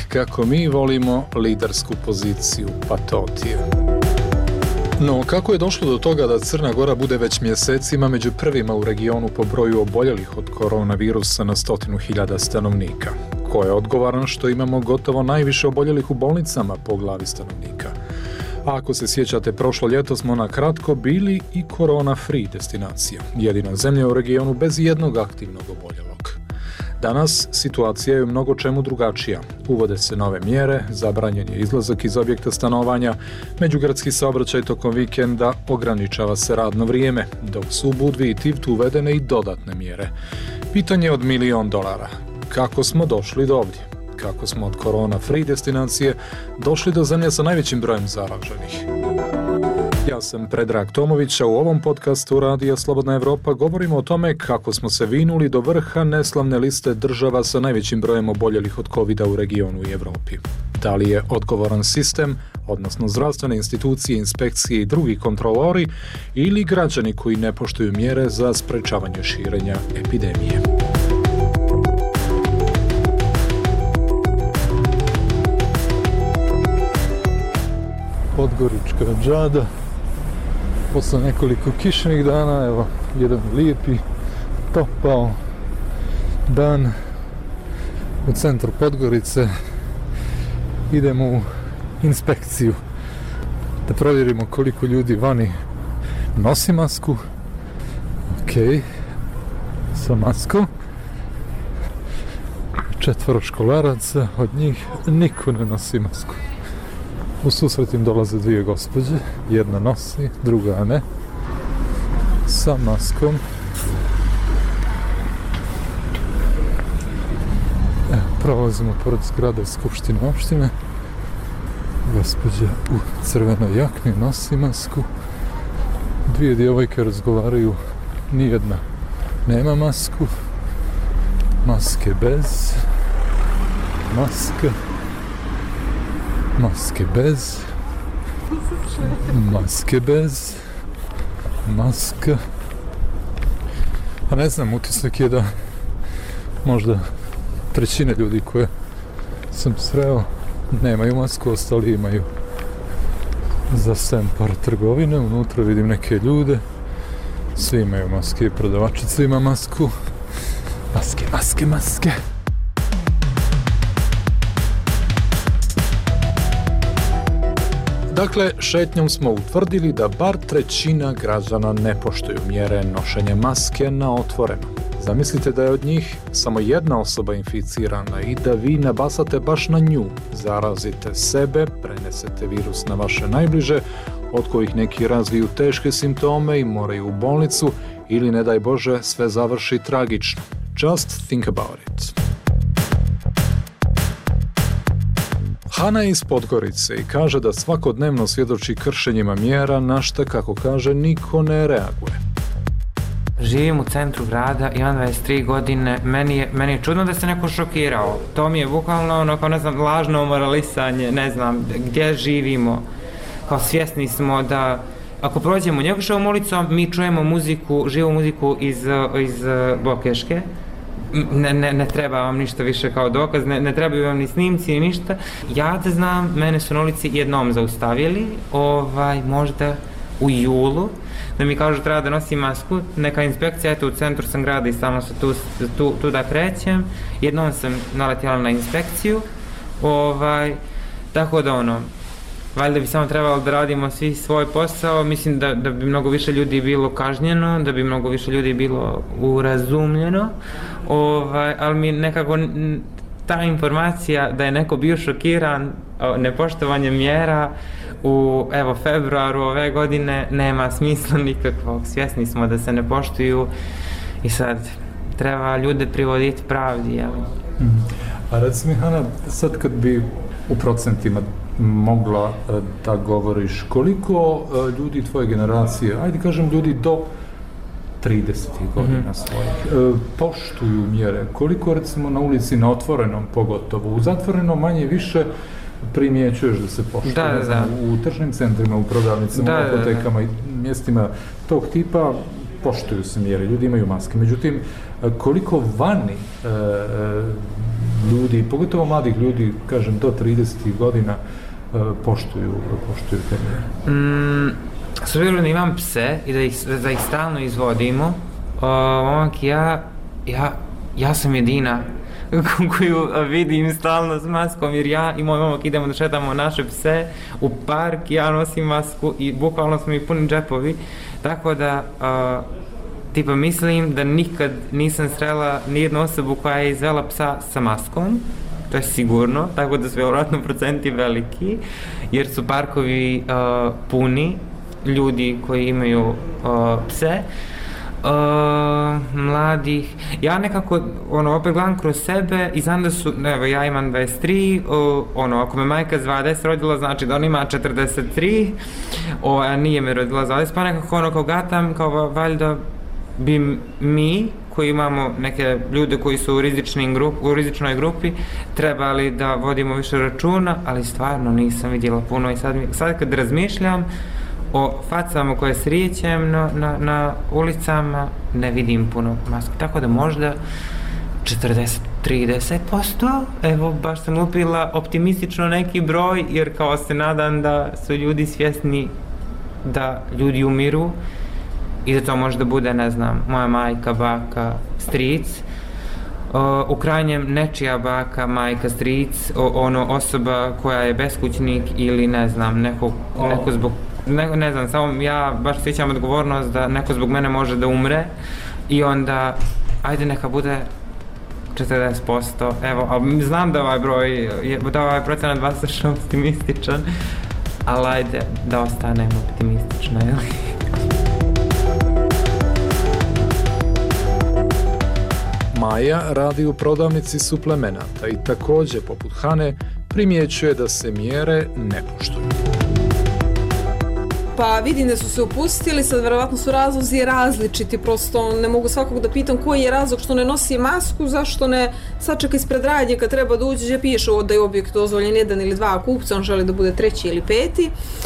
kako mi volimo, lidersku poziciju, pa to ti je. No, kako je došlo do toga da Crna Gora bude već mjesecima među prvima u regionu po broju oboljelih od koronavirusa na 100.000 stanovnika? Ko je odgovoran što imamo gotovo najviše oboljelih u bolnicama po glavi stanovnika? A ako se sjećate, prošlo ljeto smo na kratko bili i korona-free destinacija, jedina zemlja u regionu bez jednog aktivnog oboljelog. Danas situacija je u mnogo čemu drugačija. Uvode se nove mjere, zabranjen je izlazak iz objekta stanovanja, međugradski saobraćaj tokom vikenda, ograničava se radno vrijeme, dok su u Budvi i Tivtu uvedene i dodatne mjere. Pitanje od $1 milion. Kako smo došli do ovdje? Kako smo od korona-free destinacije došli do zemlje sa najvećim brojem zaraženih? Ja sam Predrag Tomović, a u ovom podcastu Radija Slobodna Evropa govorimo o tome kako smo se vinuli do vrha neslavne liste država sa najvećim brojem oboljelih od covida u regionu i Evropi. Da li je odgovoran sistem, odnosno zdravstvene institucije, inspekcije i drugi kontrolori, ili građani koji ne poštuju mjere za sprečavanje širenja epidemije? Podgorička džada. Posle nekoliko kišnih dana, evo, jedan lijepi, topao dan u centru Podgorice. Idemo u inspekciju da provjerimo koliko ljudi vani nosi masku. Ok, sa maskom. 4 školaraca, od njih niko ne nosi masku. U susret im dolaze 2 gospođe, jedna nosi, druga ne, sa maskom. Evo, prolazimo pored zgrade Skupštine opštine. Gospođa u crvenoj jakni nosi masku. 2 djevojke razgovaraju, nijedna nema masku. Maske bez, maska. Maske bez, maske bez, maska. Pa ne znam, utisak je da možda 1/3 ljudi koje sam sreo nemaju masku, ostali imaju. Za par trgovine, unutra vidim neke ljude, svi imaju maske, prodavačica ima masku. Maske, maske, maske. Dakle, šetnjom smo utvrdili da bar 1/3 građana ne poštuju mjere nošenja maske na otvoreno. Zamislite da je od njih samo jedna osoba inficirana i da vi nabasate baš na nju. Zarazite sebe, prenesete virus na vaše najbliže, od kojih neki razviju teške simptome i moraju u bolnicu, ili ne daj Bože sve završi tragično. Just think about it. Hana je iz Podgorice i kaže da svakodnevno svjedoči kršenjima mjera, na što, kako kaže, niko ne reaguje. Živim u centru grada, imam 23 godine, meni je čudno da se neko šokirao. To mi je bukvalno kao, ne znam, lažno moralisanje, ne znam, gdje živimo. Kao svjesni smo da ako prođemo Njegoševom ulicom, mi čujemo muziku, živu muziku iz Bokeške. Ne treba vam ništa više kao dokaz, ne trebaju vam ni snimci ni ništa. Ja da znam, mene su na ulici jednom zaustavili, možda u julu, da mi kažu treba da nosim masku. Neka inspekcija, eto u centru sam grada i stalno se tu da krećem. Jednom sam naletjela na inspekciju, tako da valjda bi samo trebalo da radimo svi svoj posao. Mislim da bi mnogo više ljudi bilo kažnjeno, da bi mnogo više ljudi bilo urazumljeno, ali mi nekako ta informacija da je neko bio šokiran nepoštovanjem mjera u februaru ove godine nema smisla nikakvog. Svjesni smo da se ne poštuju i sad treba ljude privoditi pravdi, jel? A reci mi, Hana, sad kad bi u procentima mogla da govoriš, koliko ljudi tvoje generacije, ajde kažem ljudi do 30 godina svojih, poštuju mjere? Koliko recimo na ulici, na otvorenom pogotovo, u zatvorenom manje više primjećuješ da se poštuje? Da. U tržnim centrima, u prodavnicama, u apotekama i mjestima tog tipa poštuju se mjere, ljudi imaju maske. Međutim, koliko vani ljudi, pogotovo mladih ljudi, kažem, do 30 godina, poštuju te mjere? S obzirom da imam pse i da ih stalno izvodimo, momak, ja sam jedina koju vidim stalno s maskom, jer ja i moj momak idemo da šetamo naše pse u park, ja nosim masku i bukvalno su mi puni džepovi, tako da tipa mislim da nikad nisam srela nijednu osobu koja je izvela psa sa maskom, to je sigurno, tako da su vjerojatno procenti veliki, jer su parkovi puni ljudi koji imaju pse. Mladih, ja nekako opet gledam kroz sebe i znam da su, evo ja imam 23, ako me majka s 20 rodila, znači da on ima 43, a nije me rodila s 20, pa nekako kao gatam, kao valjda bi mi koji imamo neke ljude koji su u rizičnoj grupi trebali da vodimo više računa, ali stvarno nisam vidjela puno i sad kad razmišljam o facama koje srijećem na ulicama, ne vidim puno maski, tako da možda 40-30%, evo baš sam lupila optimistično neki broj, jer kao se nadam da su ljudi svjesni da ljudi umiru i da to možda bude, ne znam, moja majka, baka, stric, u krajnjem nečija baka, majka, stric, osoba koja je beskućnik ili ne znam, neko zbog ne znam, samo ja baš sjećam odgovornost da neko zbog mene može da umre i onda, ajde neka bude 40%, evo, a znam da ovaj procenat vas je optimističan, ali ajde da ostanemo optimistično, jel? Maja radi u prodavnici suplemenata i također, poput Hane, primjećuje da se mjere ne poštuju. Pa vidim da su se opustili, sad vjerovatno su razlozi različiti, prosto ne mogu svakog da pitam koji je razlog što ne nosi masku, zašto ne sačeka ispred radnje kad treba da uđe, piše da je objekt dozvoljen 1 ili 2 kupca, on želi da bude 3. ili 5.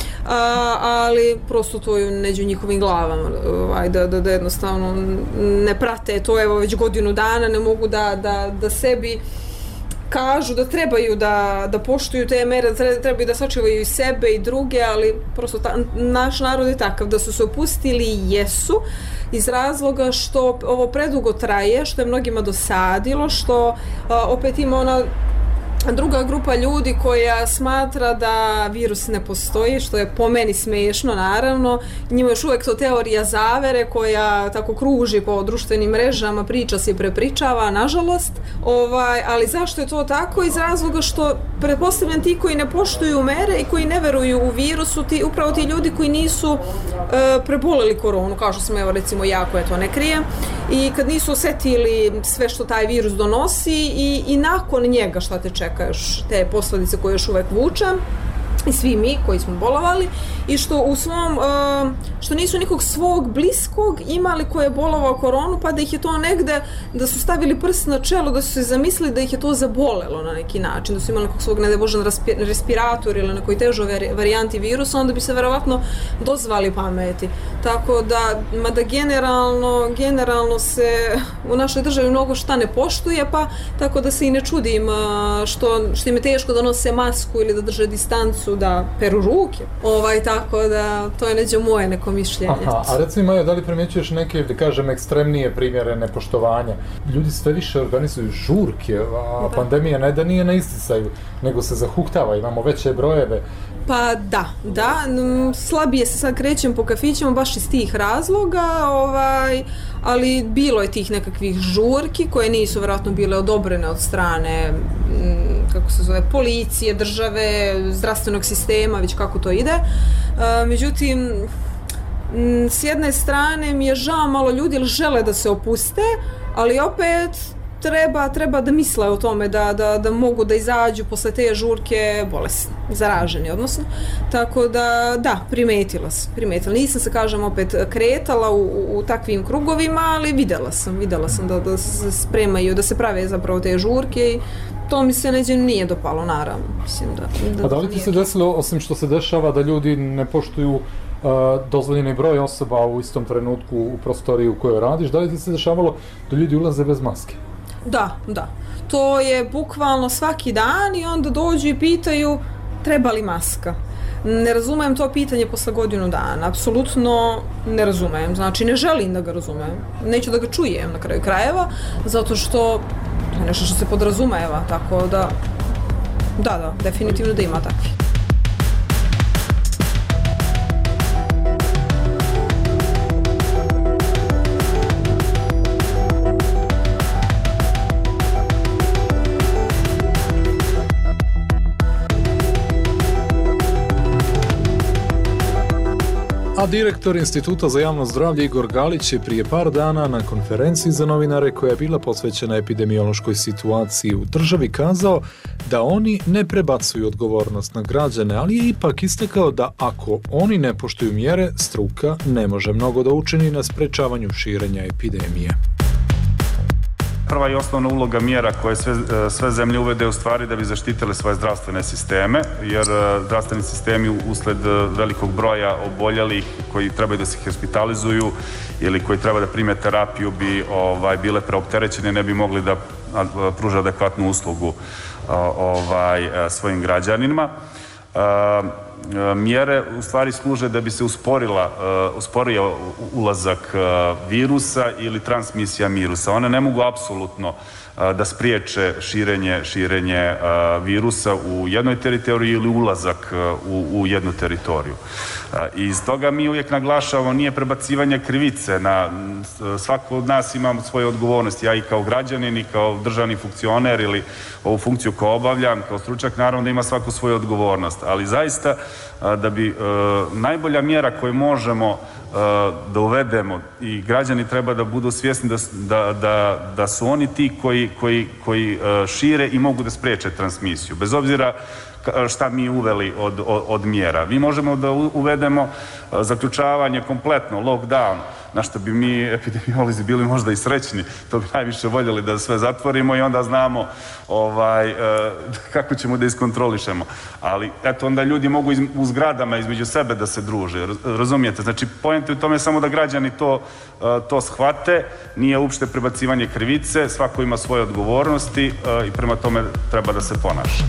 Ali prosto to je među njihovim glavama, da jednostavno ne prate to, evo već godinu dana ne mogu da sebi kažu da trebaju da poštuju te mere, da trebaju da sačuvaju i sebe i druge, ali prosto naš narod je takav da su se opustili i jesu iz razloga što ovo predugo traje, što je mnogima dosadilo, što opet ima ona druga grupa ljudi koja smatra da virus ne postoji, što je po meni smiješno, naravno. Njima još uvijek to teorija zavere koja tako kruži po društvenim mrežama, priča se i prepričava, nažalost. Ali zašto je to tako? Iz razloga što pretpostavljam ti koji ne poštuju mere i koji ne veruju u virusu, upravo ti ljudi koji nisu preboleli koronu, kao što sam evo recimo ja koja to ne krijem, i kad nisu osjetili sve što taj virus donosi i nakon njega šta te čeka, te posljedice koje još uvijek vuče i svi mi koji smo bolovali i što u svom, što nisu nikog svog bliskog imali koji je bolovao koronu, pa da ih je to negde, da su stavili prst na čelo, da su se zamislili da ih je to zabolelo na neki način, da su imali nekog svog ne daj Bože respirator ili nekoj težoj varijanti virusa, onda bi se verovatno dozvali pameti. Tako da, mada generalno se u našoj državi mnogo šta ne poštuje, pa tako da se i ne čudim što im je teško da nose masku ili da drže distancu, da peru ruke. Tako da to je neđe moje neko mišljenje. A recimo, Maja, da li primjećuješ neke, da kažem, ekstremnije primjere nepoštovanja? Ljudi sve više organizuju žurke, a pandemija ne da nije na isticaju, nego se zahuktava, imamo veće brojeve. Pa da, slabije se sad krećem po kafićima baš iz tih razloga, ali bilo je tih nekakvih žurki koje nisu vjerojatno bile odobrene od strane, kako se zove, policije, države, zdravstvenog sistema, već kako to ide. Međutim, s jedne strane mi je žao malo ljudi jer žele da se opuste, ali opet treba da misle o tome da mogu da izađu posle te žurke bolesni, zaraženi odnosno. Tako da, primetila. Nisam se, kažem, opet kretala u takvim krugovima, ali videla sam da se spremaju, da se prave zapravo te žurke i to mi se nije dopalo, naravno. Mislim da li ti se desilo, osim što se dešava da ljudi ne poštuju dozvoljeni broj osoba u istom trenutku u prostoriji u kojoj radiš, da li ti se dešavalo da ljudi ulaze bez maske? Da. To je bukvalno svaki dan i onda dođu i pitaju treba li maska. Ne razumem to pitanje posle godinu dana. Apsolutno ne razumem. Znači, ne želim da ga razumem. Neću da ga čujem na kraju krajeva, zato što to je nešto što se podrazumeva, tako da definitivno da ima takvi. A direktor Instituta za javno zdravlje Igor Galić je prije par dana na konferenciji za novinare koja je bila posvećena epidemiološkoj situaciji u državi kazao da oni ne prebacuju odgovornost na građane, ali je ipak istakao da ako oni ne poštuju mjere, struka ne može mnogo da učini na sprečavanju širenja epidemije. Prva i osnovna uloga mjera koje sve zemlje uvede u stvari da bi zaštitile svoje zdravstvene sisteme, jer zdravstveni sistemi usled velikog broja oboljelih koji trebaju da se hospitalizuju ili koji treba da prime terapiju bi bile preopterećene, ne bi mogli da pruže adekvatnu uslugu svojim građanima. Mjere u stvari služe da bi se usporio ulazak virusa ili transmisija virusa. One ne mogu apsolutno da spriječe širenje virusa u jednoj teritoriji ili ulazak u jednu teritoriju. I iz toga mi uvijek naglašavamo nije prebacivanje krivice. Svako od nas ima svoje odgovornosti. Ja i kao građanin i kao državni funkcioner ili ovu funkciju koju obavljam, kao stručnjak, naravno da ima svako svoju odgovornost. Ali zaista da bi najbolja mjera koju možemo da uvedemo i građani treba da budu svjesni da su oni ti koji šire i mogu da spriječe transmisiju. Bez obzira šta mi uveli od mjera. Mi možemo da uvedemo zaključavanje kompletno, lockdown, na što bi mi epidemiolozi bili možda i srećni. To bi najviše voljeli da sve zatvorimo i onda znamo kako ćemo da iskontrolišemo. Ali eto, onda ljudi mogu u zgradama između sebe da se druže. Razumijete? Znači, poenta je u tome samo da građani to shvate. Nije uopšte prebacivanje krivice. Svako ima svoje odgovornosti i prema tome treba da se ponaša.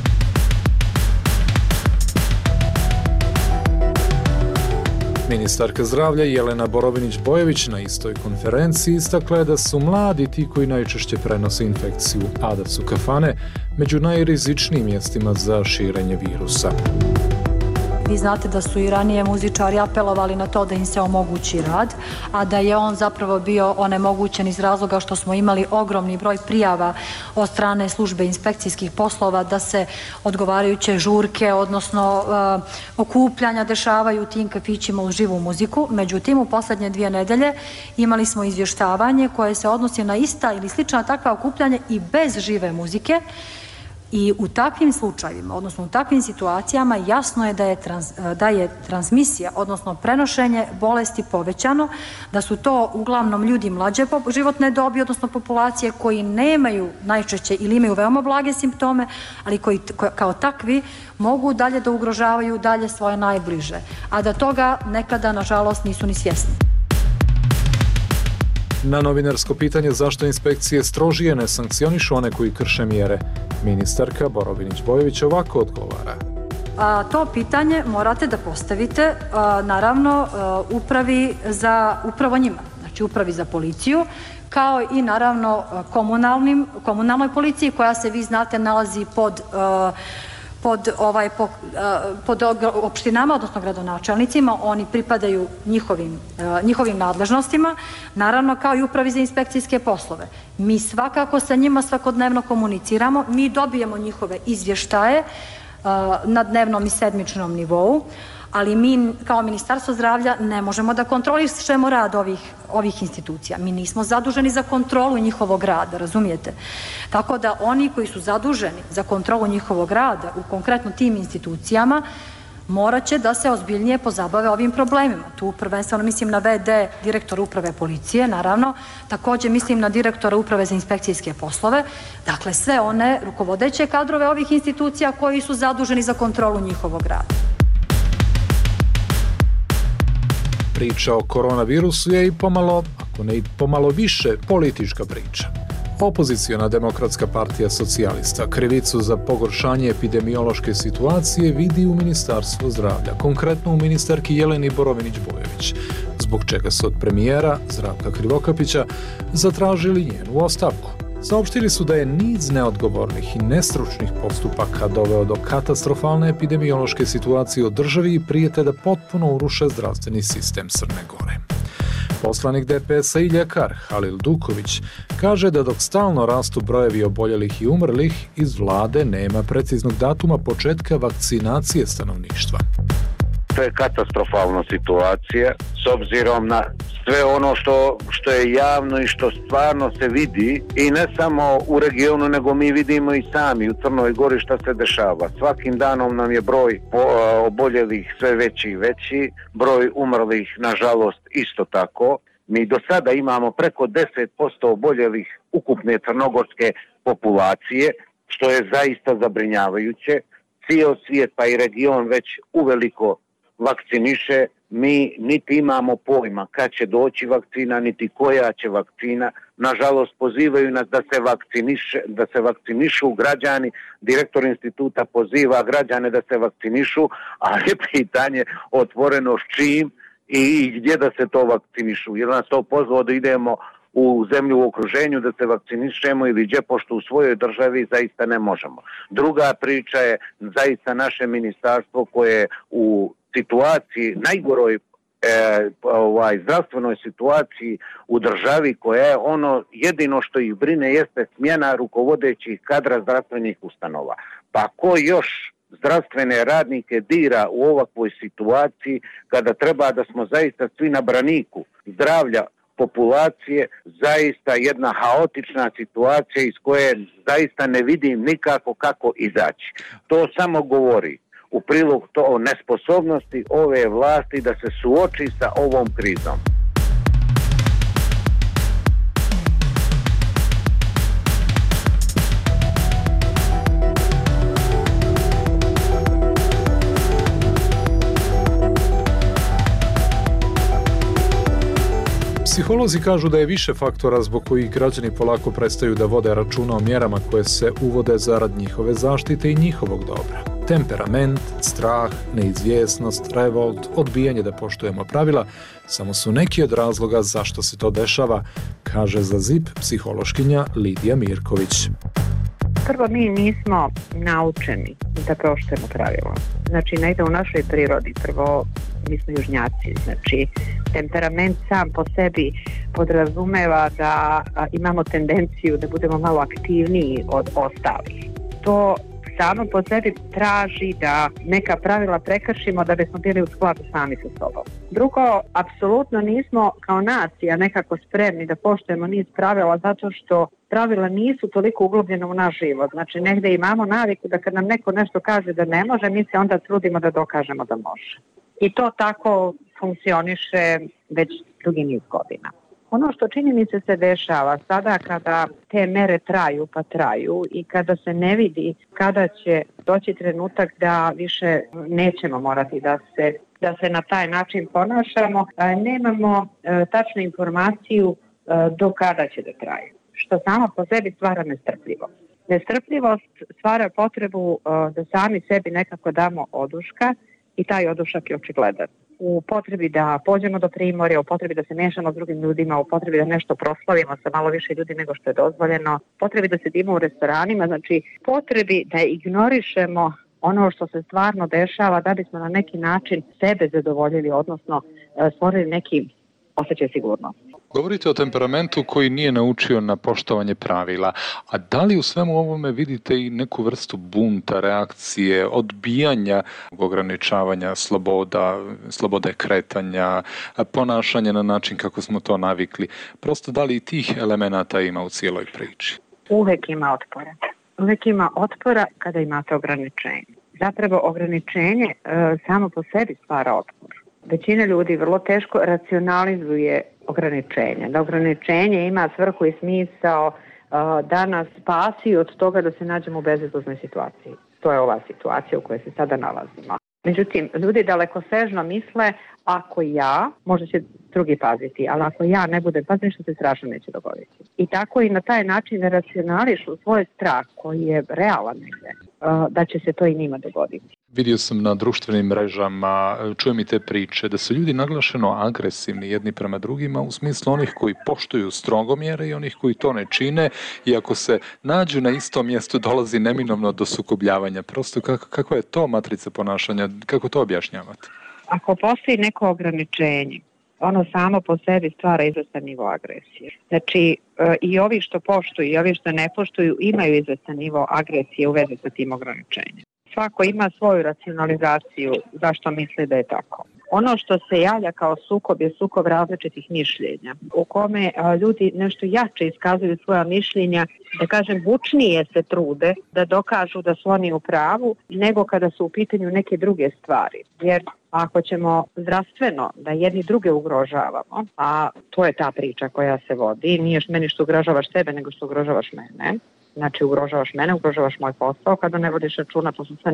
Ministarka zdravlja Jelena Borovinić-Bojević na istoj konferenciji istakla je da su mladi ti koji najčešće prenose infekciju, a da su kafane među najrizičnijim mjestima za širenje virusa. Vi znate da su i ranije muzičari apelovali na to da im se omogući rad, a da je on zapravo bio onemogućen iz razloga što smo imali ogromni broj prijava od strane službe inspekcijskih poslova da se odgovarajuće žurke, odnosno okupljanja dešavaju u tim kafićima uz živu muziku. Međutim, u posljednje 2 nedelje imali smo izvještavanje koje se odnosi na ista ili slična takva okupljanja i bez žive muzike. I u takvim slučajevima, odnosno u takvim situacijama jasno je da je transmisija, odnosno prenošenje bolesti povećano, da su to uglavnom ljudi mlađe životne dobi, odnosno populacije koji nemaju najčešće ili imaju veoma blage simptome, ali koji kao takvi mogu dalje da ugrožavaju dalje svoje najbliže, a da toga nekada, nažalost, nisu ni svjesni. Na novinarsko pitanje zašto inspekcije strožije ne sankcionišu one koji krše mjere, ministarka Borovinić-Bojević ovako odgovara. To pitanje morate da postavite, naravno, upravo njima, znači upravi za policiju, kao i naravno komunalnoj policiji koja se, vi znate, nalazi pod opštinama, odnosno gradonačelnicima. Oni pripadaju njihovim nadležnostima, naravno kao i upravi za inspekcijske poslove. Mi svakako sa njima svakodnevno komuniciramo, mi dobijemo njihove izvještaje na dnevnom i sedmičnom nivou, ali mi kao Ministarstvo zdravlja ne možemo da kontrolišemo rad ovih institucija. Mi nismo zaduženi za kontrolu njihovog rada, razumijete? Tako da oni koji su zaduženi za kontrolu njihovog rada u konkretno tim institucijama morat će da se ozbiljnije pozabave ovim problemima. Tu prvenstveno mislim na VD direktora uprave policije, naravno, također mislim na direktora uprave za inspekcijske poslove, dakle sve one rukovodeće kadrove ovih institucija koji su zaduženi za kontrolu njihovog rada. Priča o koronavirusu je i pomalo, ako ne i pomalo više, politička priča. Opoziciona Demokratska partija socijalista krivicu za pogoršanje epidemiološke situacije vidi u Ministarstvu zdravlja, konkretno u ministarki Jeleni Borovinić-Bojović, zbog čega su od premijera Zdravka Krivokapića zatražili njenu ostavku. Saopštili su da je niz neodgovornih i nestručnih postupaka doveo do katastrofalne epidemiološke situacije u državi i prijete da potpuno uruše zdravstveni sistem Crne Gore. Poslanik DPS-a i ljekar Halil Duković kaže da dok stalno rastu brojevi oboljelih i umrlih, iz vlade nema preciznog datuma početka vakcinacije stanovništva. To je katastrofalna situacija s obzirom na sve ono što je javno i što stvarno se vidi i ne samo u regionu, nego mi vidimo i sami u Crnoj Gori šta se dešava. Svakim danom nam je broj oboljelih sve veći i veći, broj umrlih nažalost isto tako. Mi do sada imamo preko 10% oboljelih ukupne crnogorske populacije, što je zaista zabrinjavajuće. Cijel svijet pa i region već uveliko vakciniše, mi niti imamo pojma kad će doći vakcina, niti koja će vakcina. Nažalost, pozivaju nas da se vakcinišu građani. Direktor instituta poziva građane da se vakcinišu, ali je pitanje otvoreno s čim i gdje da se to vakcinišu. Jer nas to pozvao da idemo u zemlju u okruženju da se vakcinišemo ili gdje, pošto u svojoj državi zaista ne možemo. Druga priča je zaista naše ministarstvo koje u situaciji, najgoroj zdravstvenoj situaciji u državi, koja je ono jedino što ih brine jeste smjena rukovodećih kadra zdravstvenih ustanova. Pa ko još zdravstvene radnike dira u ovakvoj situaciji kada treba da smo zaista svi na braniku zdravlja populacije, zaista jedna haotična situacija iz koje zaista ne vidim nikako kako izaći. To samo govori u prilog to nesposobnosti ove vlasti da se suoči sa ovom krizom. Psiholozi kažu da je više faktora zbog kojih građani polako prestaju da vode računa o mjerama koje se uvode zarad njihove zaštite i njihovog dobra. Temperament, strah, neizvjesnost, revolt, odbijanje da poštujemo pravila samo su neki od razloga zašto se to dešava, kaže za ZIP psihološkinja Lidija Mirković. Prvo, mi nismo naučeni da poštujemo pravila. Znači, negde u našoj prirodi, prvo, mi smo južnjaci, znači, temperament sam po sebi podrazumeva da imamo tendenciju da budemo malo aktivniji od ostalih. To samo po sebi traži da neka pravila prekršimo da bismo bili u skladu sami sa sobom. Drugo, apsolutno nismo kao nacija nekako spremni da poštujemo niz pravila zato što pravila nisu toliko uglobljena u naš život. Znači, negde imamo naviku da kad nam neko nešto kaže da ne može, mi se onda trudimo da dokažemo da može. I to tako funkcioniše već dugi niz godina. Ono što čini mi se dešava sada kada te mere traju i kada se ne vidi kada će doći trenutak da više nećemo morati da se na taj način ponašamo, nemamo tačnu informaciju do kada će da traje. Što samo po sebi stvara nestrpljivost. Nestrpljivost stvara potrebu da sami sebi nekako damo oduška i taj odušak je očigledan. U potrebi da pođemo do primorja, u potrebi da se mešamo s drugim ljudima, u potrebi da nešto proslavimo sa malo više ljudi nego što je dozvoljeno, potrebi da sedimo u restoranima, znači potrebi da ignorišemo ono što se stvarno dešava da bismo na neki način sebe zadovoljili, odnosno stvorili neki osjećaj sigurnosti. Govorite o temperamentu koji nije naučio na poštovanje pravila, a da li u svemu ovome vidite i neku vrstu bunta, reakcije, odbijanja, ograničavanja slobode kretanja, ponašanja na način kako smo to navikli? Prosto da li i tih elemenata ima u cijeloj priči? Uvek ima otpora. Uvek ima otpora kada imate ograničenje. Zapravo ograničenje samo po sebi stvara otpor. Većina ljudi vrlo teško racionalizuje ograničenje. Da ograničenje ima svrhu i smisao da nas spasi od toga da se nađemo u bezizlaznoj situaciji. To je ova situacija u kojoj se sada nalazimo. Međutim, ljudi dalekosežno misle, ako ja, možda će drugi paziti, ali ako ja ne budem paziti, ništa se strašno neće dogoditi. I tako i na taj način da racionališu svoj strah koji je realan negde, da će se to i njima dogoditi. Vidio sam na društvenim mrežama, čujem i te priče, da su ljudi naglašeno agresivni jedni prema drugima u smislu onih koji poštuju strogo mjere i onih koji to ne čine i ako se nađu na istom mjestu dolazi neminovno do sukobljavanja. Prosto kakva je to matrica ponašanja, kako to objašnjavate? Ako postoji neko ograničenje, ono samo po sebi stvara izvestan nivo agresije. Znači, i ovi što poštuju i ovi što ne poštuju imaju izvestan nivo agresije u vezi sa tim ograničenjem. Svako ima svoju racionalizaciju zašto misli da je tako. Ono što se javlja kao sukob je sukob različitih mišljenja, u kome ljudi nešto jače iskazuju svoja mišljenja, da kažem bučnije se trude da dokažu da su oni u pravu, nego kada su u pitanju neke druge stvari. Jer ako ćemo zdravstveno da jedni druge ugrožavamo, a to je ta priča koja se vodi, nije meni što ugrožavaš sebe, nego što ugrožavaš mene. Znači ugrožavaš mene, ugrožavaš moj posao, kada ne vodiš računa, to su sve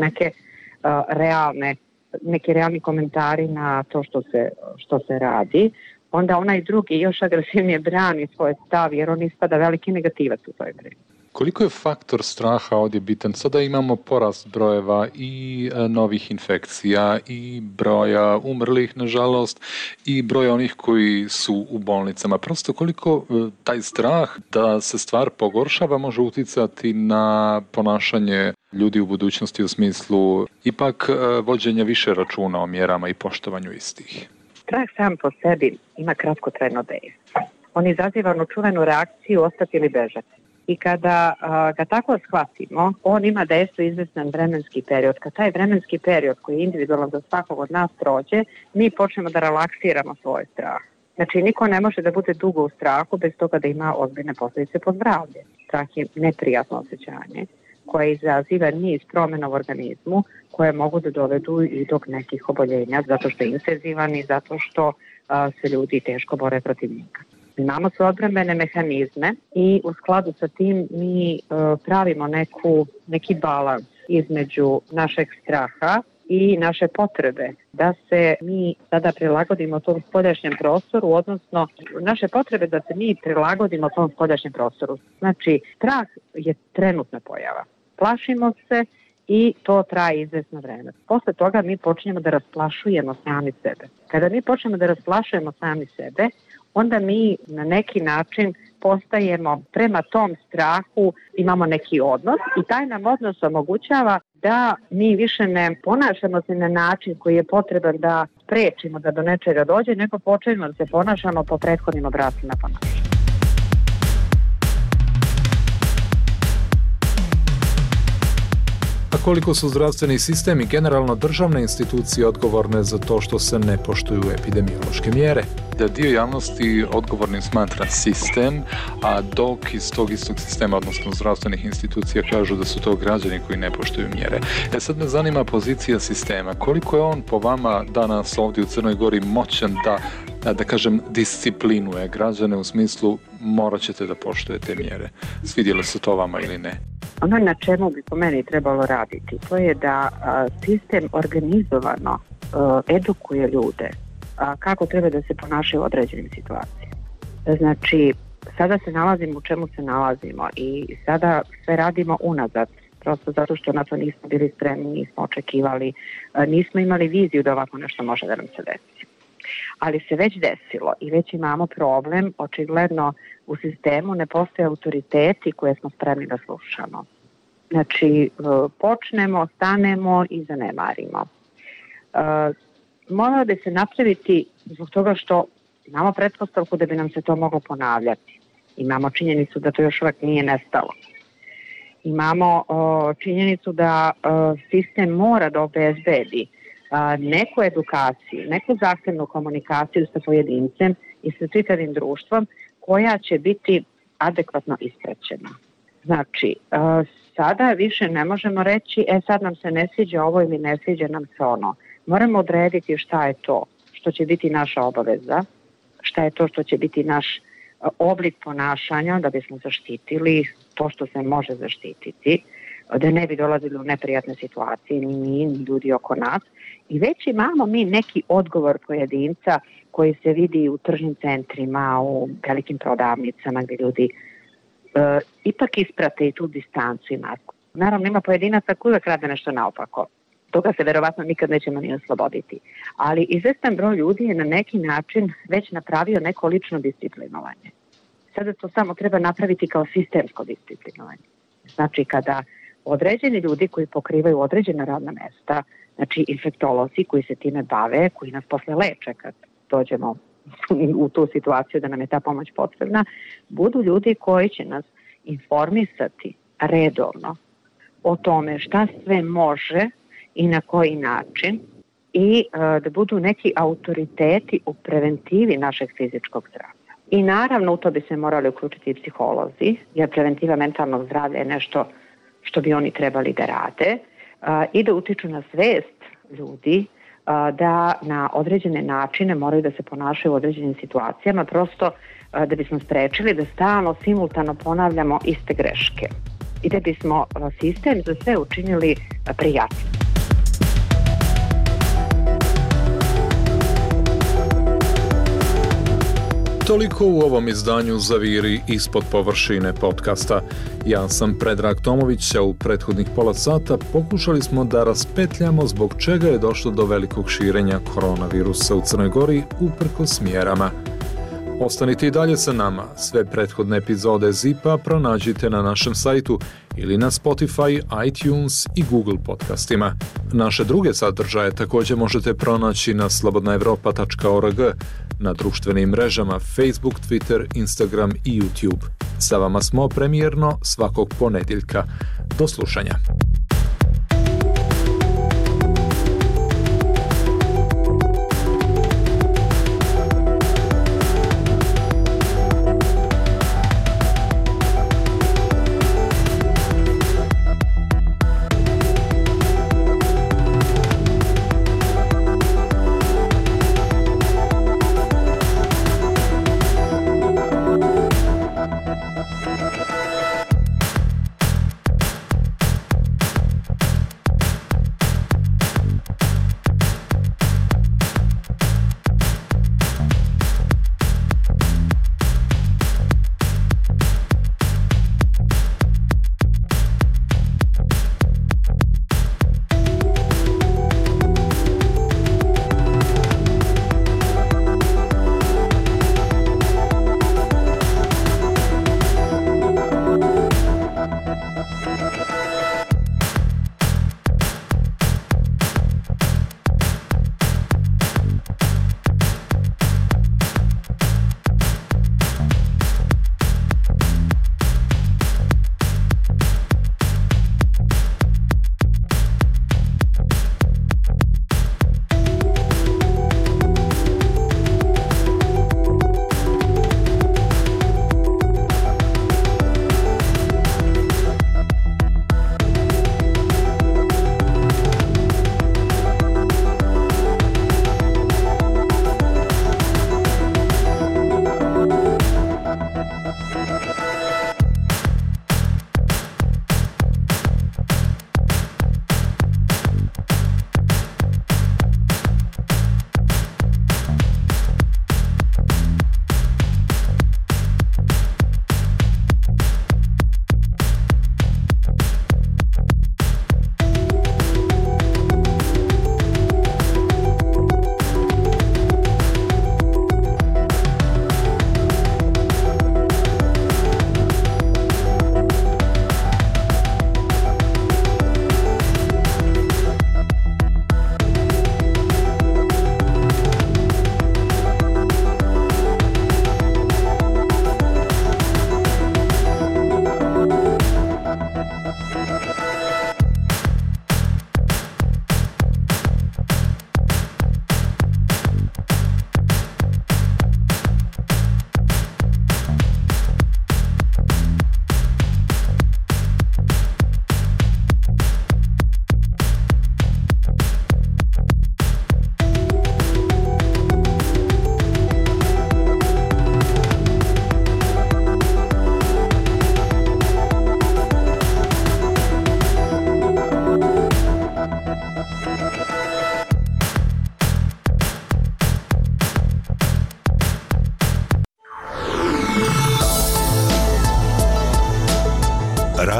neki realni komentari na to što se radi, onda onaj drugi još agresivnije brani svoj stav jer on ispada veliki negativac u toj priči. Koliko je faktor straha ovdje bitan? Sada imamo porast brojeva i novih infekcija i broja umrlih, nažalost, i broja onih koji su u bolnicama. Prosto koliko taj strah da se stvar pogoršava može utjecati na ponašanje ljudi u budućnosti u smislu ipak vođenja više računa o mjerama i poštovanju istih? Strah sam po sebi ima kratkotrajno dejstvo. On izaziva onu čuvenu reakciju ostati ili bežati. I kada ga tako shvatimo, on ima dejstvo izvestan vremenski period. Kad taj vremenski period koji je individualan za svakog od nas prođe, mi počnemo da relaksiramo svoj strah. Znači, niko ne može da bude dugo u strahu bez toga da ima ozbiljne posljedice po zdravlje. Strah je neprijatno osjećanje koje izaziva niz promjena u organizmu koje mogu da dovedu i do nekih oboljenja zato što je intenzivan i zato što se ljudi teško bore protiv njega. Imamo sve odbrambene mehanizme i u skladu sa tim mi pravimo neki balans između našeg straha i naše potrebe da se mi sada prilagodimo tom spoljašnjem prostoru, odnosno naše potrebe da se mi prilagodimo tom spoljašnjem prostoru. Znači, strah je trenutna pojava. Plašimo se i to traje izvesno vreme. Posle toga mi počinjemo da rasplašujemo sami sebe. Kada mi počnemo da rasplašujemo sami sebe, onda mi na neki način postajemo prema tom strahu, imamo neki odnos i taj nam odnos omogućava da mi više ne ponašamo se na način koji je potreban da sprečimo da do nečega dođe, nego počnemo da se ponašamo po prethodnim obrascima ponašanja. A koliko su zdravstveni sistem i generalno državne institucije odgovorne za to što se ne poštuju epidemiološke mjere? Da dio javnosti odgovornim smatra sistem, a dok iz tog istog sistema, odnosno zdravstvenih institucija, kažu da su to građani koji ne poštuju mjere. Sad me zanima pozicija sistema. Koliko je on po vama danas ovdje u Crnoj Gori moćan da kažem, disciplinuje građane u smislu morat ćete da poštujete mjere? Svidjelo se to vama ili ne? Ono na čemu bi po meni trebalo raditi, to je da sistem organizovano edukuje ljude kako treba da se ponašaju u određenim situacijama. Znači, sada se nalazimo u čemu se nalazimo i sada sve radimo unazad, prosto zato što na to nismo bili spremni, nismo očekivali, nismo imali viziju da ovako nešto može da nam se desi. Ali se već desilo i već imamo problem, očigledno u sistemu ne postoje autoriteti koje smo spremni da slušamo. Znači, počnemo, stanemo i zanemarimo. Moralo bi se napraviti zbog toga što imamo pretpostavku da bi nam se to moglo ponavljati. Imamo činjenicu da to još uvijek nije nestalo. Imamo činjenicu da sistem mora da obezbedi neku edukaciju, neku zahtevnu komunikaciju sa pojedincem i sa čitavim društvom koja će biti adekvatno ispraćena. Znači, sada više ne možemo reći sad nam se ne sviđa ovo ili ne sviđa nam se ono. Moramo odrediti šta je to što će biti naša obaveza, šta je to što će biti naš oblik ponašanja da bismo zaštitili to što se može zaštititi, da ne bi dolazili u neprijatne situacije, ni mi, ni ljudi oko nas. I već imamo mi neki odgovor pojedinca koji se vidi u tržnim centrima, u velikim prodavnicama gdje ljudi ipak isprate i tu distancu i masku. Naravno, ima pojedinaca koji uvek rade nešto naopako. Toga se verovatno nikad nećemo ni osloboditi. Ali izvestan broj ljudi je na neki način već napravio neko lično disciplinovanje. Sada to samo treba napraviti kao sistemsko disciplinovanje. Znači, kada određeni ljudi koji pokrivaju određena radna mesta, znači infektolozi koji se time bave, koji nas posle leče kad dođemo u tu situaciju da nam je ta pomoć potrebna, budu ljudi koji će nas informisati redovno o tome šta sve može i na koji način i da budu neki autoriteti u preventivi našeg fizičkog zdravlja. I naravno u to bi se morali uključiti i psiholozi, jer preventiva mentalnog zdravlja je nešto što bi oni trebali da rade i da utiču na svest ljudi da na određene načine moraju da se ponašaju u određenim situacijama, prosto da bismo sprečili da stalno simultano ponavljamo iste greške i da bismo sistem za sve učinili prijatnim. Toliko u ovom izdanju Zaviri ispod površine podcasta. Ja sam Predrag Tomović, a u prethodnih pola sata pokušali smo da raspetljamo zbog čega je došlo do velikog širenja koronavirusa u Crnoj Gori uprkos mjerama. Ostanite i dalje sa nama. Sve prethodne epizode ZIP-a pronađite na našem sajtu ili na Spotify, iTunes i Google podcastima. Naše druge sadržaje također možete pronaći na slobodnaevropa.org, na društvenim mrežama Facebook, Twitter, Instagram i YouTube. Sa vama smo premijerno svakog ponedjeljka. Do slušanja.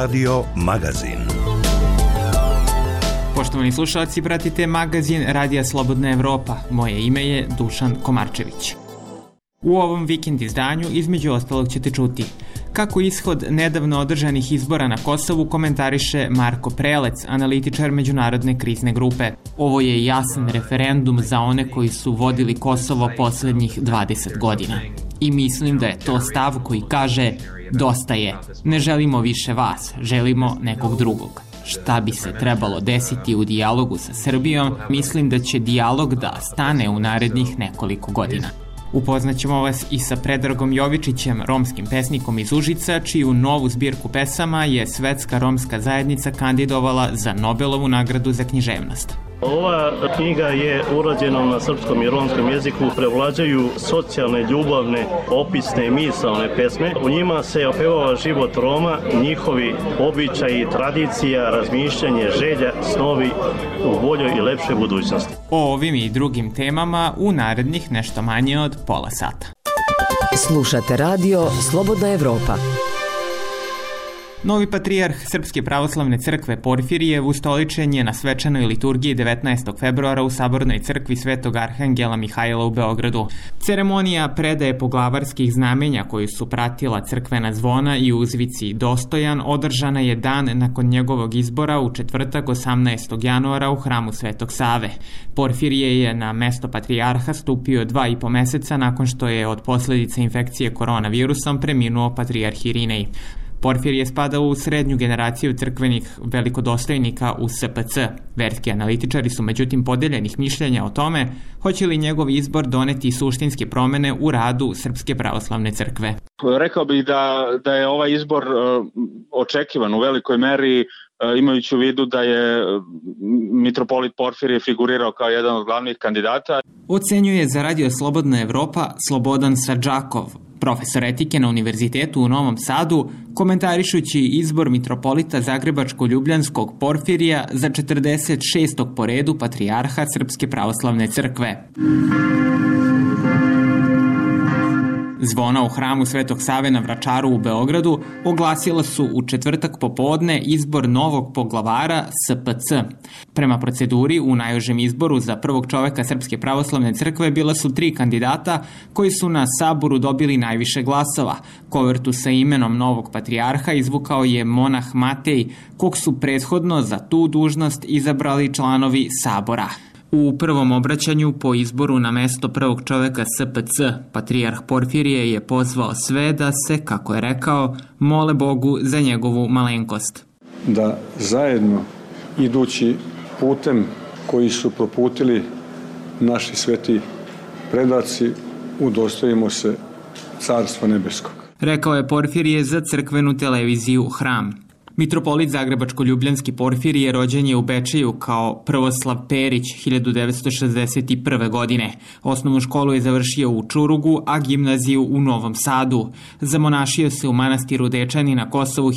Radio Magazin. Poštovani slušalci, pratite magazin Radija Slobodna Evropa. Moje ime je Dušan Komarčević. U ovom vikend izdanju između ostalog ćete čuti kako ishod nedavno održanih izbora na Kosovu komentariše Marko Prelec, analitičar Međunarodne krizne grupe. Ovo je jasan referendum za one koji su vodili Kosovo poslednjih 20 godina. I mislim da je to stav koji kaže dosta je, ne želimo više vas, želimo nekog drugog. Šta bi se trebalo desiti u dijalogu sa Srbijom, mislim da će dijalog da stane u narednih nekoliko godina. Upoznaćemo vas i sa Predragom Jovičićem, romskim pesnikom iz Užica, čiju novu zbirku pesama je Svetska romska zajednica kandidovala za Nobelovu nagradu za književnost. Ova knjiga je urađena na srpskom i romskom jeziku, prevlađaju socijalne, ljubavne, opisne i misaone pesme. U njima se opevava život Roma, njihovi običaji, tradicija, razmišljanje, želja, snovi u boljoj i lepšoj budućnosti. O ovim i drugim temama u narednih nešto manje od pola sata. Slušate radio Slobodna Evropa. Novi patrijarh Srpske pravoslavne crkve Porfirijev ustoličen je na svečanoj liturgiji 19. februara u Sabornoj crkvi Svetog Arhangela Mihajla u Beogradu. Ceremonija predaje poglavarskih znamenja koji su pratila crkvena zvona i uzvici Dostojan održana je dan nakon njegovog izbora u četvrtak 18. januara u hramu Svetog Save. Porfirije je na mesto patrijarha stupio 2,5 meseca nakon što je od posledica infekcije koronavirusom preminuo patrijarh Irinej. Porfirije spada u srednju generaciju crkvenih velikodostojnika u SPC. Verski analitičari su međutim podeljenih mišljenja o tome hoće li njegov izbor doneti suštinske promene u radu Srpske pravoslavne crkve. Rekao bih da je ovaj izbor očekivan u velikoj meri, imajući u vidu da je mitropolit Porfirije figurirao kao jedan od glavnih kandidata. Ocenjuje za Radio Slobodna Evropa Slobodan Sadžakov, profesor etike na Univerzitetu u Novom Sadu, komentarišući izbor mitropolita Zagrebačko-Ljubljanskog Porfirija za 46. po redu patrijarha Srpske pravoslavne crkve. Zvona u hramu Svetog Save na Vračaru u Beogradu oglasila su u četvrtak popodne izbor novog poglavara SPC. Prema proceduri, u najužem izboru za prvog čoveka Srpske pravoslavne crkve bila su 3 kandidata koji su na saboru dobili najviše glasova. Kovertu sa imenom novog patrijarha izvukao je monah Matej, kog su prethodno za tu dužnost izabrali članovi sabora. U prvom obraćanju po izboru na mesto prvog čoveka SPC, patrijarh Porfirije je pozvao sve da se, kako je rekao, mole Bogu za njegovu malenkost. Da zajedno, idući putem koji su proputili naši sveti predaci, udostojimo se Carstva nebeskog. Rekao je Porfirije za crkvenu televiziju Hram. Mitropolit Zagrebačko-Ljubljanski Porfirije rođen je u Bečeju kao Prvoslav Perić 1961. godine. Osnovnu školu je završio u Čurugu, a gimnaziju u Novom Sadu. Zamonašio se u manastiru Dečani na Kosovu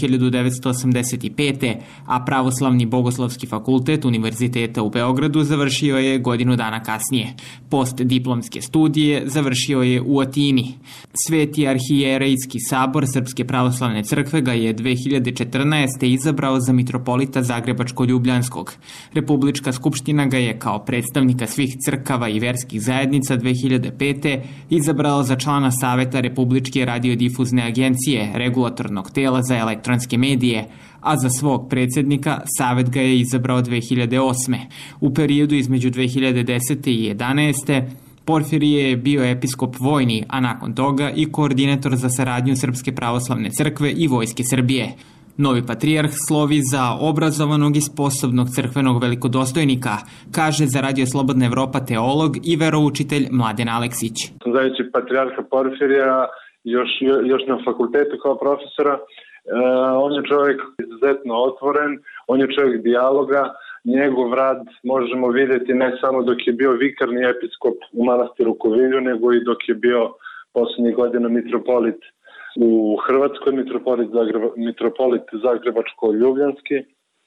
1985. a Pravoslavni bogoslovski fakultet Univerziteta u Beogradu završio je godinu dana kasnije. Postdiplomske studije završio je u Atini. Sveti arhijerejski sabor Srpske pravoslavne crkve ga je 2014. izabrao za mitropolita Zagrebačko-Ljubljanskog. Republička skupština ga je kao predstavnika svih crkava i verskih zajednica 2005. izabrala za člana Saveta Republičke radiodifuzne agencije, regulatornog tela za elektronske medije, a za svog predsjednika Savet ga je izabrao 2008. U periodu između 2010. i 2011. Porfirije je bio episkop vojni, a nakon toga i koordinator za saradnju Srpske pravoslavne crkve i Vojske Srbije. Novi patrijarh slovi za obrazovanog i sposobnog crkvenog velikodostojnika, kaže za Radio Slobodna Evropa teolog i veroučitelj Mladen Aleksić. Znajući patrijarha Porfirija još na fakultetu kao profesora, on je čovjek izuzetno otvoren, on je čovjek dijaloga, njegov rad možemo vidjeti ne samo dok je bio vikarni episkop u manastiru Kovilju, nego i dok je bio posljednjih godina mitropolit u Hrvatskoj, mitropolit Zagrebačko-Ljubljanski,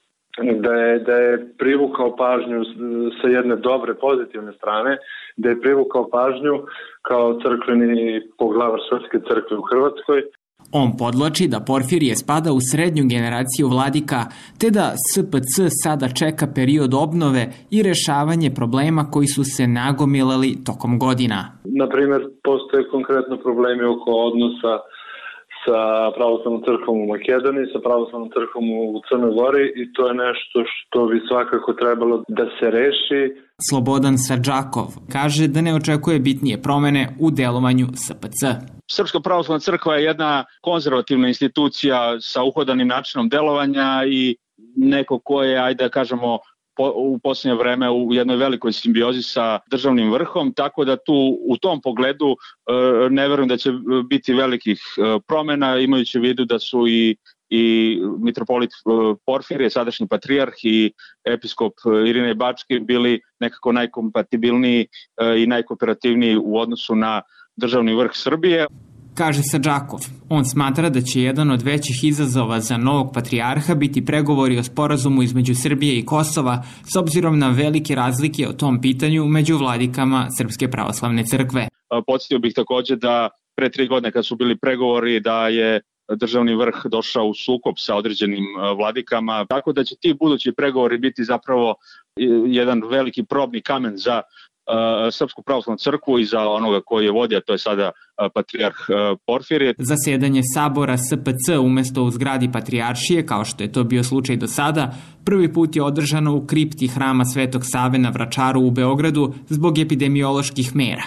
da je privukao pažnju sa jedne dobre, pozitivne strane, da je privukao pažnju kao crkveni poglavar Srpske crkve u Hrvatskoj. On podvlači da Porfirije spada u srednju generaciju vladika, te da SPC sada čeka period obnove i rešavanje problema koji su se nagomilali tokom godina. Naprimjer, postoje konkretno problemi oko odnosa sa pravoslavnom crkvom u Makedoniji, sa pravoslavnom crkvom u Crnoj Gori i to je nešto što bi svakako trebalo da se reši. Slobodan Sadžakov kaže da ne očekuje bitnije promene u delovanju SPC. Srpska pravoslavna crkva je jedna konzervativna institucija sa uhodanim načinom delovanja i neko ko je, ajde da kažemo, u posljednje vreme u jednoj velikoj simbiozi sa državnim vrhom, tako da tu u tom pogledu ne verujem da će biti velikih promena, imajući u vidu da su i mitropolit Porfirije, sadašnji patrijarh i episkop Irinej Bački bili nekako najkompatibilniji i najkooperativniji u odnosu na državni vrh Srbije. Kaže Sadžakov. On smatra da će jedan od većih izazova za novog patrijarha biti pregovori o sporazumu između Srbije i Kosova s obzirom na velike razlike o tom pitanju među vladikama Srpske pravoslavne crkve. Podsjetio bih takođe da pre 3 godine kad su bili pregovori da je državni vrh došao u sukob sa određenim vladikama, tako da će ti budući pregovori biti zapravo jedan veliki probni kamen za Srpsku pravoslavnu crkvu i za onoga koji je vodio, to je sada patrijarh Porfirije. Zasedanje sabora SPC umesto u zgradi patrijaršije, kao što je to bio slučaj do sada, prvi put je održano u kripti hrama Svetog Save na Vračaru u Beogradu zbog epidemioloških mera.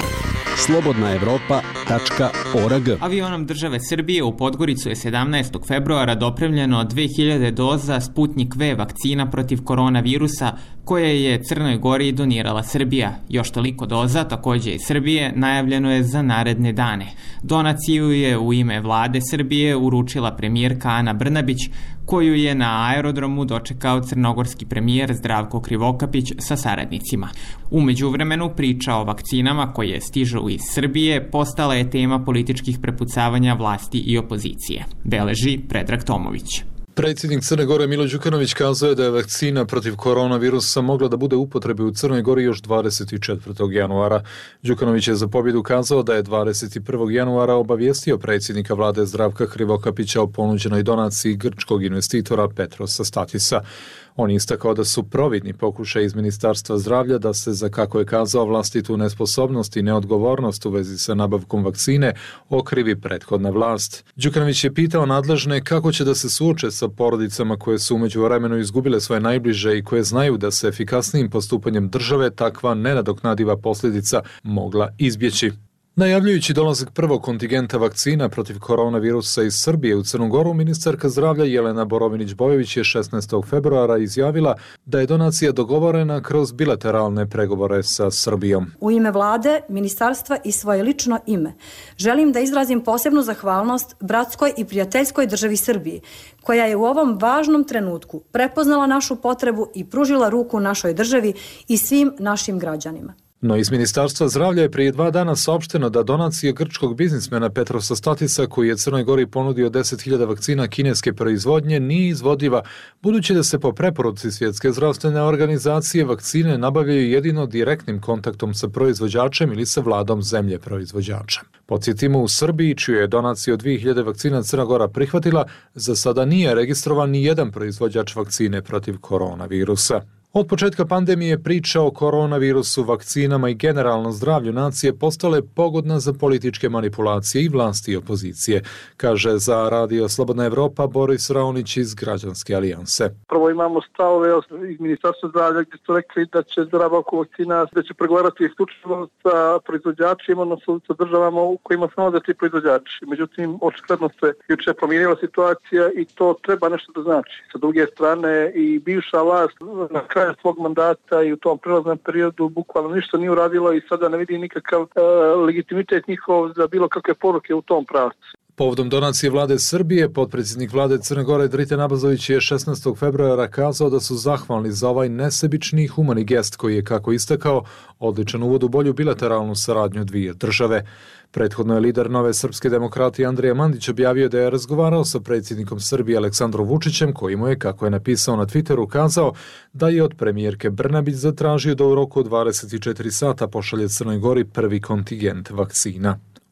slobodnaevropa.org. Avionom države Srbije u Podgoricu je 17. februara dopremljeno 2000 doza Sputnik V vakcina protiv koronavirusa koje je Crnoj Gori donirala Srbija. Još toliko doza, takođe iz Srbije, najavljeno je za naredne dane. Donaciju je u ime vlade Srbije uručila premijerka Ana Brnabić, koju je na aerodromu dočekao crnogorski premijer Zdravko Krivokapić sa saradnicima. U međuvremenu priča o vakcinama koje stižu iz Srbije postala je tema političkih prepucavanja vlasti i opozicije. Beleži Predrag Tomović. Predsjednik Crne Gore Milo Đukanović kazao je da je vakcina protiv koronavirusa mogla da bude u upotrebi u Crnoj Gori još 24. januara. Đukanović je za pobjedu kazao da je 21. januara obavijestio predsjednika vlade Zdravka Krivokapića o ponuđenoj donaciji grčkog investitora Petrosa Statisa. On je istakao da su providni pokušaj iz Ministarstva zdravlja da se za, kako je kazao, vlastitu nesposobnost i neodgovornost u vezi sa nabavkom vakcine okrivi prethodna vlast. Đukanović je pitao nadležne kako će da se suoče sa porodicama koje su umeđu vremenu izgubile svoje najbliže i koje znaju da se efikasnijim postupanjem države takva nenadoknadiva posljedica mogla izbjeći. Najavljujući dolazak prvog kontingenta vakcina protiv koronavirusa iz Srbije u Crnu Goru, ministarka zdravlja Jelena Borovinić-Bojović je 16. februara izjavila da je donacija dogovorena kroz bilateralne pregovore sa Srbijom. U ime vlade, ministarstva i svoje lično ime želim da izrazim posebnu zahvalnost bratskoj i prijateljskoj državi Srbiji, koja je u ovom važnom trenutku prepoznala našu potrebu i pružila ruku našoj državi i svim našim građanima. No iz Ministarstva zdravlja je prije 2 dana saopšteno da donacija grčkog biznismena Petrosa Statisa, koji je Crnoj Gori ponudio 10.000 vakcina kineske proizvodnje, nije izvodiva, budući da se po preporuci Svjetske zdravstvene organizacije vakcine nabavljaju jedino direktnim kontaktom sa proizvođačem ili sa vladom zemlje proizvođača. Podsjetimo, u Srbiji, čiju je donaciju od 2.000 vakcina Crna Gora prihvatila, za sada nije registrovan ni jedan proizvođač vakcine protiv koronavirusa. Od početka pandemije priča o koronavirusu, vakcinama i generalno zdravlju nacije postale pogodna za političke manipulacije i vlasti i opozicije, kaže za Radio Slobodna Evropa Boris Raonić iz Građanske alijanse. Prvo imamo stavove iz Ministarstva zdravlja gdje su rekli da će nabavku vakcina, da će pregovarati isključivo sa proizvođačima, odnosno sa državama u kojima samo da ti proizvođači. Međutim, očigledno se juče promijenila situacija i to treba nešto da znači. Sa druge strane i bivša vlast na kraju svog mandata i u tom prelaznom periodu bukvalno ništa nije uradilo i sada ne vidi nikakav legitimitet njihov za bilo kakve poruke u tom pravcu. Povodom donacije vlade Srbije, potpredsjednik vlade Crne Gore Drite Nabazović je 16. februara kazao da su zahvalni za ovaj nesebični i humani gest koji je, kako istakao, odličan uvod u bolju bilateralnu saradnju dvije države. Prethodno je lider Nove srpske demokratije Andrija Mandić objavio da je razgovarao sa predsjednikom Srbije Aleksandrom Vučićem, koji mu je, kako je napisao na Twitteru, kazao da je od premijerke Brnabić zatražio da u roku od 24 sata pošalje Crnoj Gori prvi kontingent vakcina.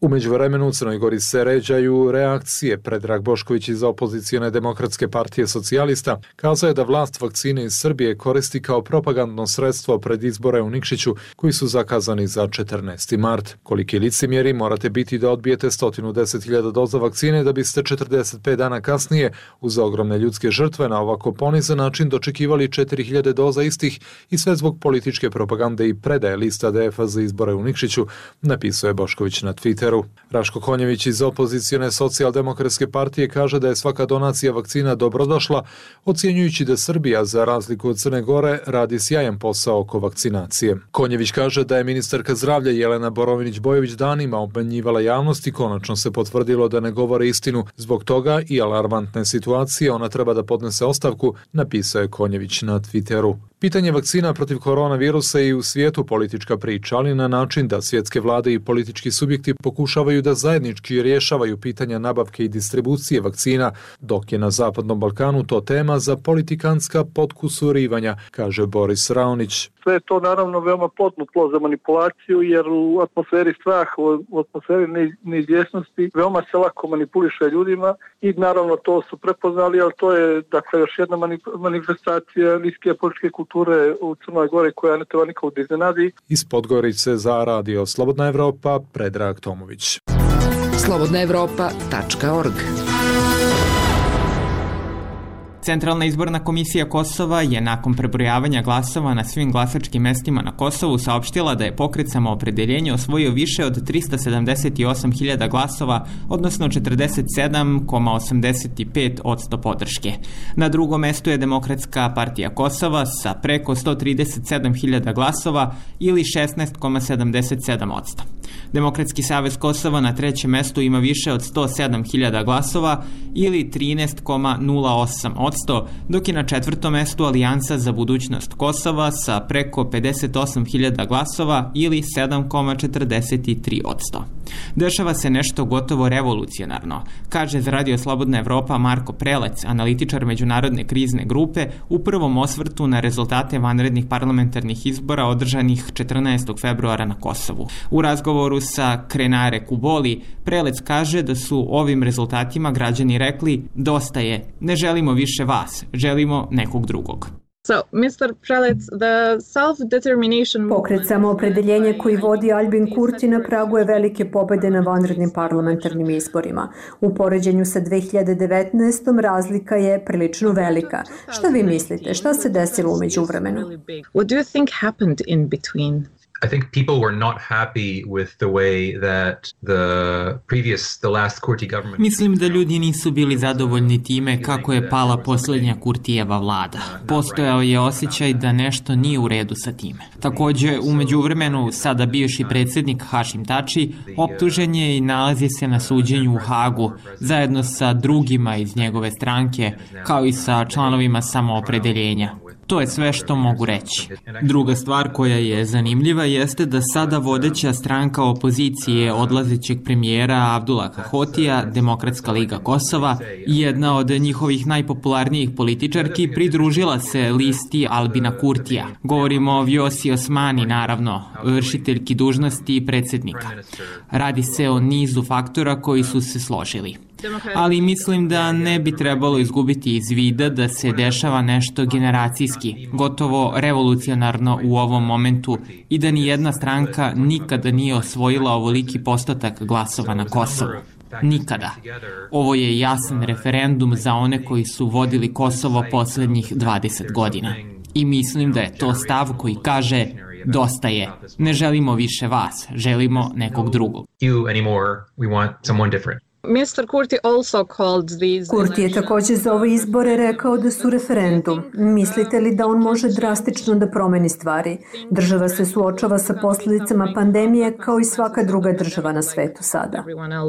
U međuvremenu u Crnoj Gori se ređaju reakcije. Predrag Bošković iz opozicione Demokratske partije socijalista kazao je da vlast vakcine iz Srbije koristi kao propagandno sredstvo pred izbore u Nikšiću koji su zakazani za 14. mart. Koliki licemjeri morate biti da odbijete 110.000 doza vakcine da biste 45 dana kasnije uz ogromne ljudske žrtve na ovako ponizan način dočekivali 4.000 doza istih i sve zbog političke propagande i predaje lista DF-a za izbore u Nikšiću, napisao je Bošković na Twitteru. Raško Konjević iz opozicione Socijaldemokratske partije kaže da je svaka donacija vakcina dobrodošla, ocjenjujući da Srbija, za razliku od Crne Gore, radi sjajan posao oko vakcinacije. Konjević kaže da je ministarka zdravlja Jelena Borovinić-Bojović danima obmanjivala javnost i konačno se potvrdilo da ne govore istinu. Zbog toga i alarmantne situacije ona treba da podnese ostavku, napisao je Konjević na Twitteru. Pitanje vakcina protiv koronavirusa je i u svijetu politička priča, ali na način da svjetske vlade i politički subjekti pokušavaju da zajednički rješavaju pitanja nabavke i distribucije vakcina, dok je na Zapadnom Balkanu to tema za politikanska potkusurivanja, kaže Boris Raonić. Sve je to naravno veoma plodno tlo za manipulaciju, jer u atmosferi straha, u atmosferi neizvjesnosti veoma se lako manipuliše ljudima i naravno to su prepoznali, ali to je dakle još jedna manifestacija niske političke kulture u Crnoj Gori koja ne treba nikog da iznenadi. Iz Podgorice za radio Slobodna Evropa, Predrag Tomović. slobodnaevropa.org. Centralna izborna komisija Kosova je nakon prebrojavanja glasova na svim glasačkim mestima na Kosovu saopštila da je Pokret Samoopredeljenje osvojio više od 378.000 glasova, odnosno 47,85% podrške. Na drugom mestu je Demokratska partija Kosova sa preko 137.000 glasova ili 16,77%. Demokratski savez Kosova na trećem mestu ima više od 107.000 glasova ili 13,08%, dok je na četvrtom mestu Alijansa za budućnost Kosova sa preko 58.000 glasova ili 7,43%. Dešava se nešto gotovo revolucionarno, kaže za radio Slobodna Evropa Marko Prelec, analitičar međunarodne krizne grupe, u prvom osvrtu na rezultate vanrednih parlamentarnih izbora održanih 14. februara na Kosovu. U razgovoru sa Krenare Kuboli, Prelec kaže da su ovim rezultatima građani rekli: dosta je, ne želimo više vas, želimo nekog drugog. Pokret Samoopredeljenje koji vodi Albin Kurti na pragu je velike pobede na vanrednim parlamentarnim izborima. U poređenju sa 2019. razlika je prilično velika. Šta vi mislite? Šta se desilo u međuvremenu? I think people were not happy with the way that the last Kurti government... Mislim da ljudi nisu bili zadovoljni time kako je pala posljednja Kurtijeva vlada. Postojao je osjećaj da nešto nije u redu sa time. Također, u međuvremenu, sada bivši predsjednik Hašim Tači optužen je i nalazi se na suđenju u Hagu, zajedno sa drugima iz njegove stranke, kao i sa članovima Samoopredeljenja. To je sve što mogu reći. Druga stvar koja je zanimljiva jeste da sada vodeća stranka opozicije odlazećeg premijera Abdullaha Hotija, Demokratska liga Kosova, jedna od njihovih najpopularnijih političarki, pridružila se listi Albina Kurtija. Govorimo o Vjosi Osmani, naravno, vršiteljki dužnosti predsjednika. Radi se o nizu faktora koji su se složili. Ali mislim da ne bi trebalo izgubiti iz vida da se dešava nešto generacijski, gotovo revolucionarno u ovom momentu i da ni jedna stranka nikada nije osvojila ovoliki postotak glasova na Kosovu. Nikada. Ovo je jasan referendum za one koji su vodili Kosovo posljednjih 20 godina. I mislim da je to stav koji kaže: dosta je, ne želimo više vas, želimo nekog drugog. Kurti je također za ove izbore rekao da su referendum. Mislite li da on može drastično da promeni stvari? Država se suočava sa posljedicama pandemije kao i svaka druga država na svetu sada.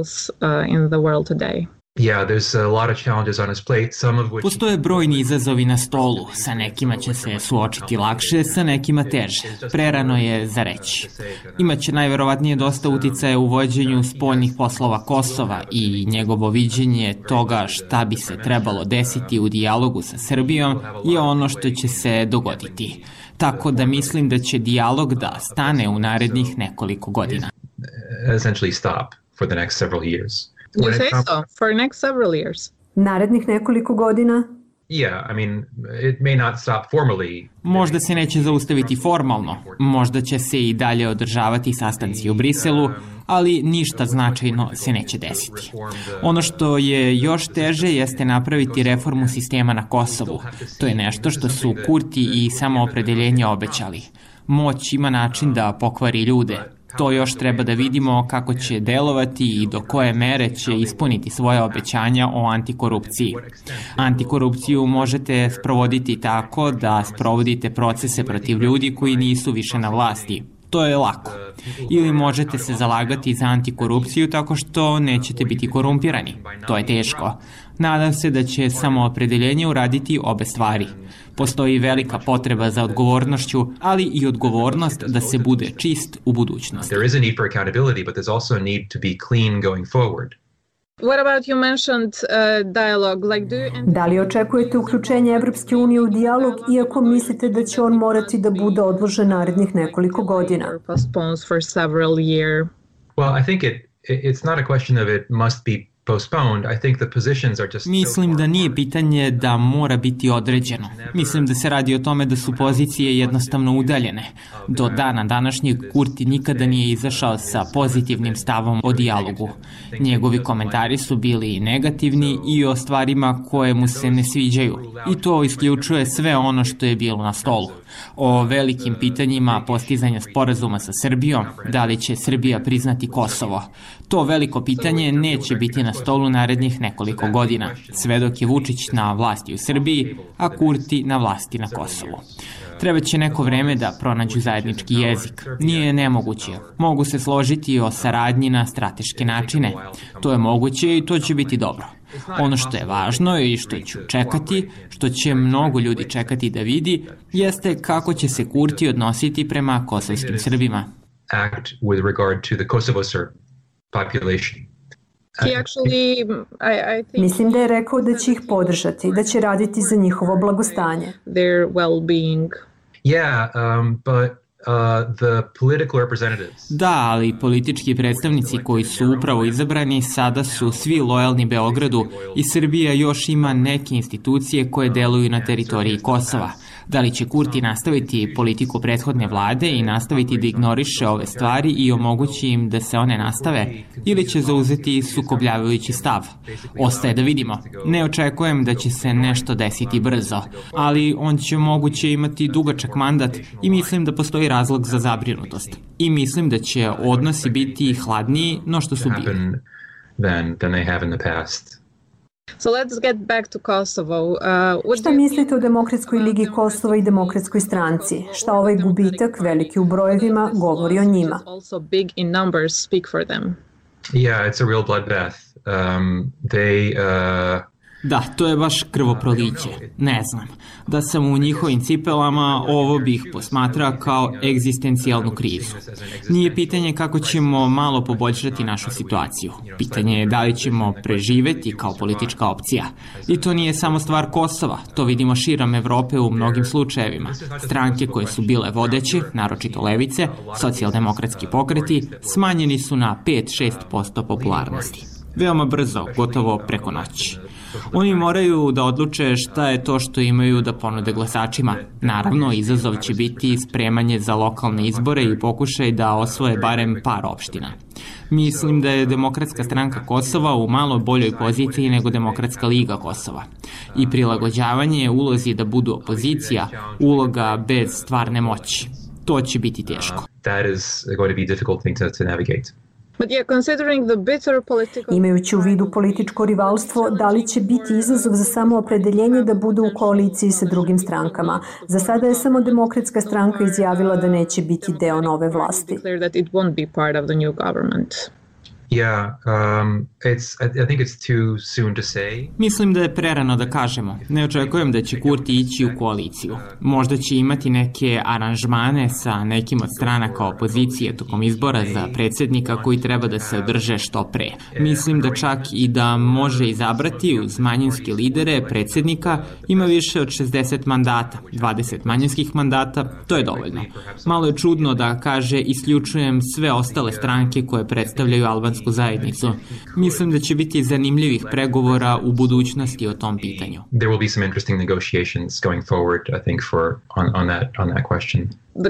Postoje brojni izazovi na stolu, sa nekima će se suočiti lakše, sa nekima teže. Prerano je za reći. Imaće najverovatnije dosta uticaja u vođenju spoljnih poslova Kosova i njegovo viđenje toga šta bi se trebalo desiti u dijalogu sa Srbijom je ono što će se dogoditi. Tako da mislim da će dijalog da stane u narednih nekoliko godina. for the next several years. You say so? For the next several years? Narednih nekoliko godina? Yeah, I mean, it may not stop formally. Možda se neće zaustaviti formalno, možda će se i dalje održavati sastanci u Briselu, ali ništa značajno se neće desiti. Ono što je još teže jeste napraviti reformu sistema na Kosovu. To je nešto što su Kurti i Samoopredeljenje obećali. Moć ima način da pokvari ljude. To još treba da vidimo kako će delovati i do koje mere će ispuniti svoje obećanja o antikorupciji. Antikorupciju možete sprovoditi tako da sprovodite procese protiv ljudi koji nisu više na vlasti. To je lako. Ili možete se zalagati za antikorupciju tako što nećete biti korumpirani. To je teško. Nadam se da će Samoopredeljenje uraditi obe stvari. Postoji velika potreba za odgovornošću, ali i odgovornost da se bude čist u budućnosti. There is a need for accountability, but there's also a need to be clean going forward. What about you mentioned dialogue? Da li očekujete uključenje Evropske unije u dijalog, iako mislite da će on morati da bude odložen narednih nekoliko godina? Well, I think it's not a question of it must be postponed. I think the positions are just Mislim da nije pitanje da mora biti određeno. Mislim da se radi o tome da su pozicije jednostavno udaljene. Do dana današnjeg Kurti nikada nije izašao sa pozitivnim stavom o dijalogu. Njegovi komentari su bili negativni i o stvarima koje mu se ne sviđaju. I to isključuje sve ono što je bilo na stolu. O velikim pitanjima postizanja sporazuma sa Srbijom, da li će Srbija priznati Kosovo. To veliko pitanje neće biti na stolu narednih nekoliko godina, sve dok je Vučić na vlasti u Srbiji, a Kurti na vlasti na Kosovu. Trebaće neko vreme da pronađu zajednički jezik. Nije nemoguće. Mogu se složiti o saradnji na strateške načine. To je moguće i to će biti dobro. Ono što je važno i što ću čekati, što će mnogo ljudi čekati da vidi, jeste kako će se Kurti odnositi prema kosovskim Srbima. Act with regard to the Kosovo Serb population. Mislim da je rekao da će ih podržati, da će raditi za njihovo blagostanje. Their well-being. Yeah, but the political representatives. Da, ali politički predstavnici koji su upravo izabrani sada su svi lojalni Beogradu i Srbija još ima neke institucije koje deluju na teritoriji Kosova. Da li će Kurti nastaviti politiku prethodne vlade i nastaviti da ignoriše ove stvari i omogući im da se one nastave, ili će zauzeti sukobljavajući stav? Ostaje da vidimo. Ne očekujem da će se nešto desiti brzo, ali on će moguće imati dugačak mandat i mislim da postoji razlog za zabrinutost. I mislim da će odnosi biti hladniji no što su bili. Than they have in the past. So let's get back to Kosovo. Šta mislite o Demokratskoj ligi Kosova i Demokratskoj stranci? Šta ovaj gubitak, veliki u brojevima, govori o njima? Also big in numbers speak for them. Yeah, it's a real bloodbath. Da, to je baš krvoproliće. Ne znam. Da sam u njihovim cipelama, ovo bih posmatrao kao egzistencijalnu krizu. Nije pitanje kako ćemo malo poboljšati našu situaciju. Pitanje je da li ćemo preživeti kao politička opcija. I to nije samo stvar Kosova. To vidimo širom Evrope u mnogim slučajevima. Stranke koje su bile vodeće, naročito levice, socijaldemokratski pokreti, smanjeni su na 5-6% popularnosti. Veoma brzo, gotovo preko noći. Oni moraju da odluče šta je to što imaju da ponude glasačima. Naravno, izazov će biti spremanje za lokalne izbore i pokušaj da osvoje barem par opština. Mislim da je Demokratska stranka Kosova u malo boljoj poziciji nego Demokratska liga Kosova. I prilagođavanje ulozi da budu opozicija, uloga bez stvarne moći. To će biti teško. That is going to be a difficult thing to navigate. Imajući u vidu političko rivalstvo, da li će biti izazov za Samoopredeljenje da bude u koaliciji sa drugim strankama? Za sada je samo Demokratska stranka izjavila da neće biti deo nove vlasti. Yeah, I think it's too soon to say. Mislim da je prerano da kažemo. Ne očekujem da će Kurti ići u koaliciju. Možda će imati neke aranžmane sa nekim od stranaka opozicije tokom izbora za predsjednika koji treba da se održe što pre. Mislim da čak i da može izabrati uz manjinske lidere predsjednika, ima više od 60 mandata, 20 manjinskih mandata, to je dovoljno. Malo je čudno da kaže isključujem sve ostale stranke koje predstavljaju albansku muslimansku zajednicu. Mislim da će biti zanimljivih pregovora u budućnosti o tom pitanju. There will be some interesting negotiations going forward, I think, on that question.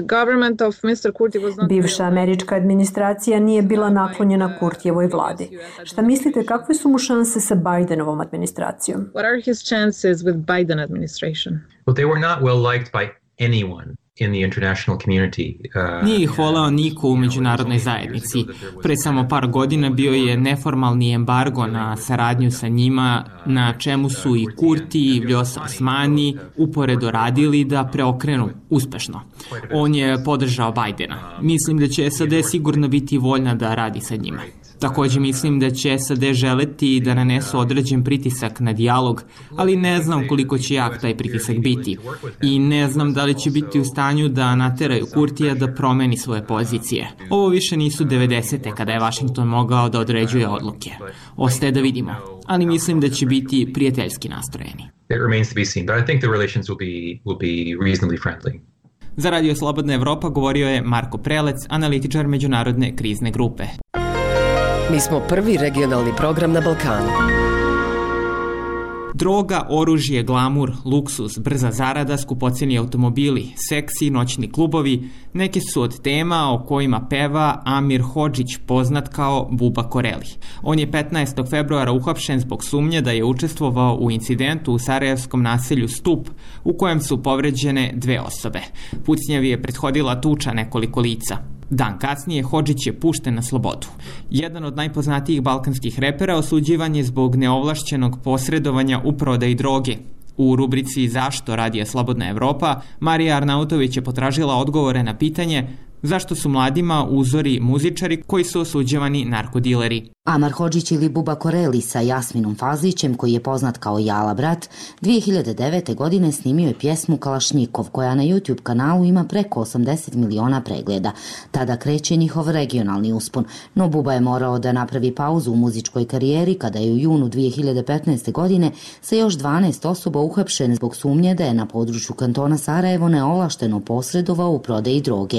Bivša američka administracija nije bila naklonjena Kurtijevoj vladi. Šta mislite, kakve su mu šanse sa Bidenovom administracijom? What are his chances with Biden administration? Well, they were not well liked by anyone in the international community. Nije ih voleo niko u međunarodnoj zajednici. Pre samo par godina bio je neformalni embargo na saradnju sa njima, na čemu su i Kurti i Vljosa Osmani uporedo radili da preokrenu uspešno. On je podržao Bajdena. Mislim da će SAD sigurno biti voljna da radi sa njima. Takođe mislim da će SAD želeti da nanesu određen pritisak na dijalog, ali ne znam koliko će jak taj pritisak biti. I ne znam da li će biti u stanju da nateraju Kurtija da promeni svoje pozicije. Ovo više nisu 90. kada je Washington mogao da određuje odluke. Ostaje da vidimo, ali mislim da će biti prijateljski nastrojeni. It remains to be seen, but I think the relations will be reasonably friendly. Za Radio Slobodna Evropa govorio je Marko Prelec, analitičar Međunarodne krizne grupe. Mi smo prvi regionalni program na Balkanu. Droga, oružje, glamur, luksuz, brza zarada, skupoceni automobili, seksi, noćni klubovi, neke su od tema o kojima peva Amir Hodžić, poznat kao Buba Koreli. On je 15. februara uhapšen zbog sumnje da je učestvovao u incidentu u sarajevskom naselju Stup, u kojem su povređene 2 osobe. Pucnjavi je prethodila tuča nekoliko lica. Dan kasnije Hodžić je pušten na slobodu. Jedan od najpoznatijih balkanskih repera osuđivan je zbog neovlašćenog posredovanja u prodaji droge. U rubrici Zašto radija Slobodna Evropa, Marija Arnautović je potražila odgovore na pitanje zašto su mladima uzori muzičari koji su osuđivani narkodileri. Amar Hodžić ili Buba Koreli sa Jasminom Fazlićem, koji je poznat kao Jala brat, 2009. godine snimio je pjesmu Kalašnjikov, koja na YouTube kanalu ima preko 80 miliona pregleda. Tada kreće njihov regionalni uspon, no Buba je morao da napravi pauzu u muzičkoj karijeri kada je u junu 2015. godine sa još 12 osoba uhapšen zbog sumnje da je na području kantona Sarajevo neovlašteno posredovao u prodaji droge.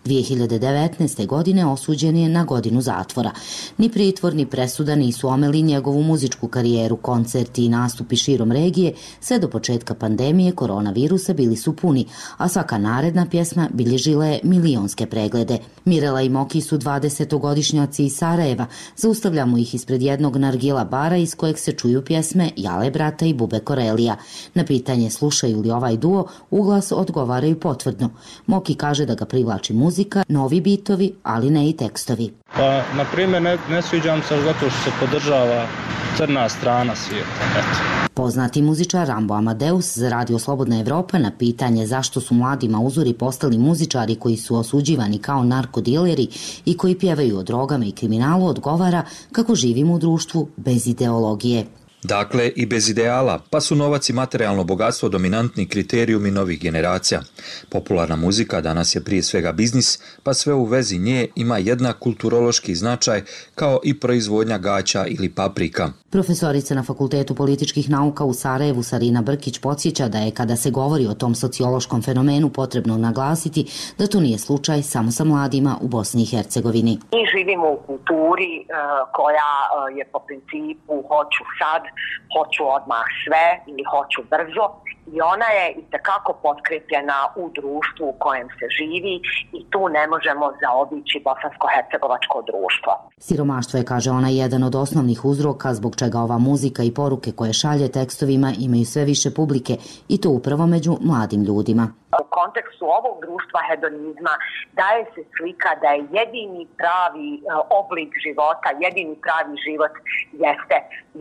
2019. godine osuđen je na godinu zatvora. Ni pritvor ni presuda nisu omeli njegovu muzičku karijeru, koncerti i nastupi širom regije, sve do početka pandemije koronavirusa bili su puni, a svaka naredna pjesma bilježila je milionske preglede. Mirela i Moki su 20-godišnjaci iz Sarajeva, zaustavljamo ih ispred jednog nargila bara iz kojeg se čuju pjesme Jale brata i Bube Korelija. Na pitanje slušaju li ovaj duo, uglas odgovaraju potvrdno. Moki kaže da ga privlači muzika, novi bitovi, ali ne i tekstovi. Pa, na primjer, ne sviđam se zato što se podržava crna strana svijeta. Eto. Poznati muzičar Rambo Amadeus za Radio Slobodna Evropa na pitanje zašto su mladima uzori postali muzičari koji su osuđivani kao narkodileri i koji pjevaju o drogama i kriminalu odgovara kako živimo u društvu bez ideologije. Dakle, i bez ideala, pa su novac i materijalno bogatstvo dominantni kriterijumi novih generacija. Popularna muzika danas je prije svega biznis, pa sve u vezi nje ima jednak kulturološki značaj kao i proizvodnja gaća ili paprika. Profesorica na Fakultetu političkih nauka u Sarajevu Sarina Brkić podsjeća da je kada se govori o tom sociološkom fenomenu potrebno naglasiti da to nije slučaj samo sa mladima u Bosni i Hercegovini. Mi živimo u kulturi koja je po principu hoću sad, hoću odmah sve ili hoću brzo i ona je itekako potkrepljena u društvu u kojem se živi i tu ne možemo zaobići bosansko-hercegovačko društvo. Siromaštvo je, kaže ona, jedan od osnovnih uzroka zbog čega ova muzika i poruke koje šalje tekstovima imaju sve više publike i to upravo među mladim ljudima. U kontekstu ovog društva hedonizma daje se slika da je jedini pravi oblik života, jedini pravi život jeste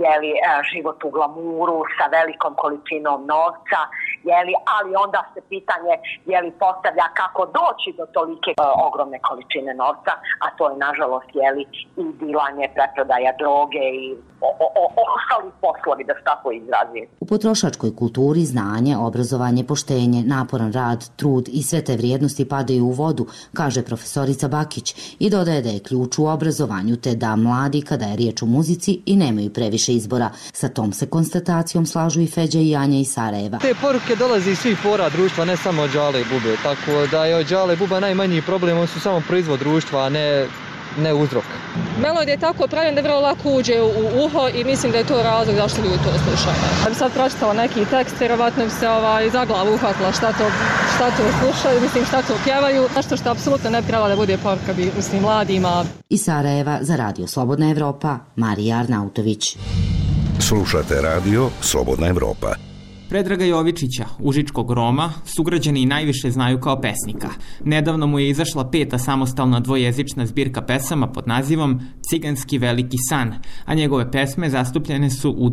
život u glamuru sa velikom količinom novca, ali onda se pitanje postavlja kako doći do tolike ogromne količine novca, a to je nažalost i dilanje, preprodaja droge i ostali poslovi, da se tako izrazim. U potrošačkoj kulturi znanje, obrazovanje, poštenje, naporan rad, trud i sve te vrijednosti padaju u vodu, kaže profesorica Bakić i dodaje da je ključ u obrazovanju te da mladi kada je riječ o muzici i nemaju previše izbora. Sa tom se konstatacijom slažu i Feđa i Anja iz Sarajeva. Te poruke dolaze iz svih pora društva, ne samo od Đale i Bube, tako da je od Đale i Buba najmanji problem, oni su samo proizvod društva, a ne ne uzrok. Melodija je tako pravljena da vrlo lako uđe u uho i mislim da je to razlog zašto ljudi to slušaju. Da bi sad pročitala neki tekst, vjerovatno bi se za glavu uhvatila šta to slušaju, mislim šta to pjevaju, nešto što apsolutno ne bi trebalo da bude poruka mladima. Iz Sarajeva za Radio Slobodna Evropa, Marija Arnautović. Slušate radio Slobodna Evropa. Predraga Jovičića, užičkog Roma, sugrađani najviše znaju kao pesnika. Nedavno mu je izašla 5. samostalna dvojezična zbirka pesama pod nazivom Ciganski veliki san, a njegove pesme zastupljene su u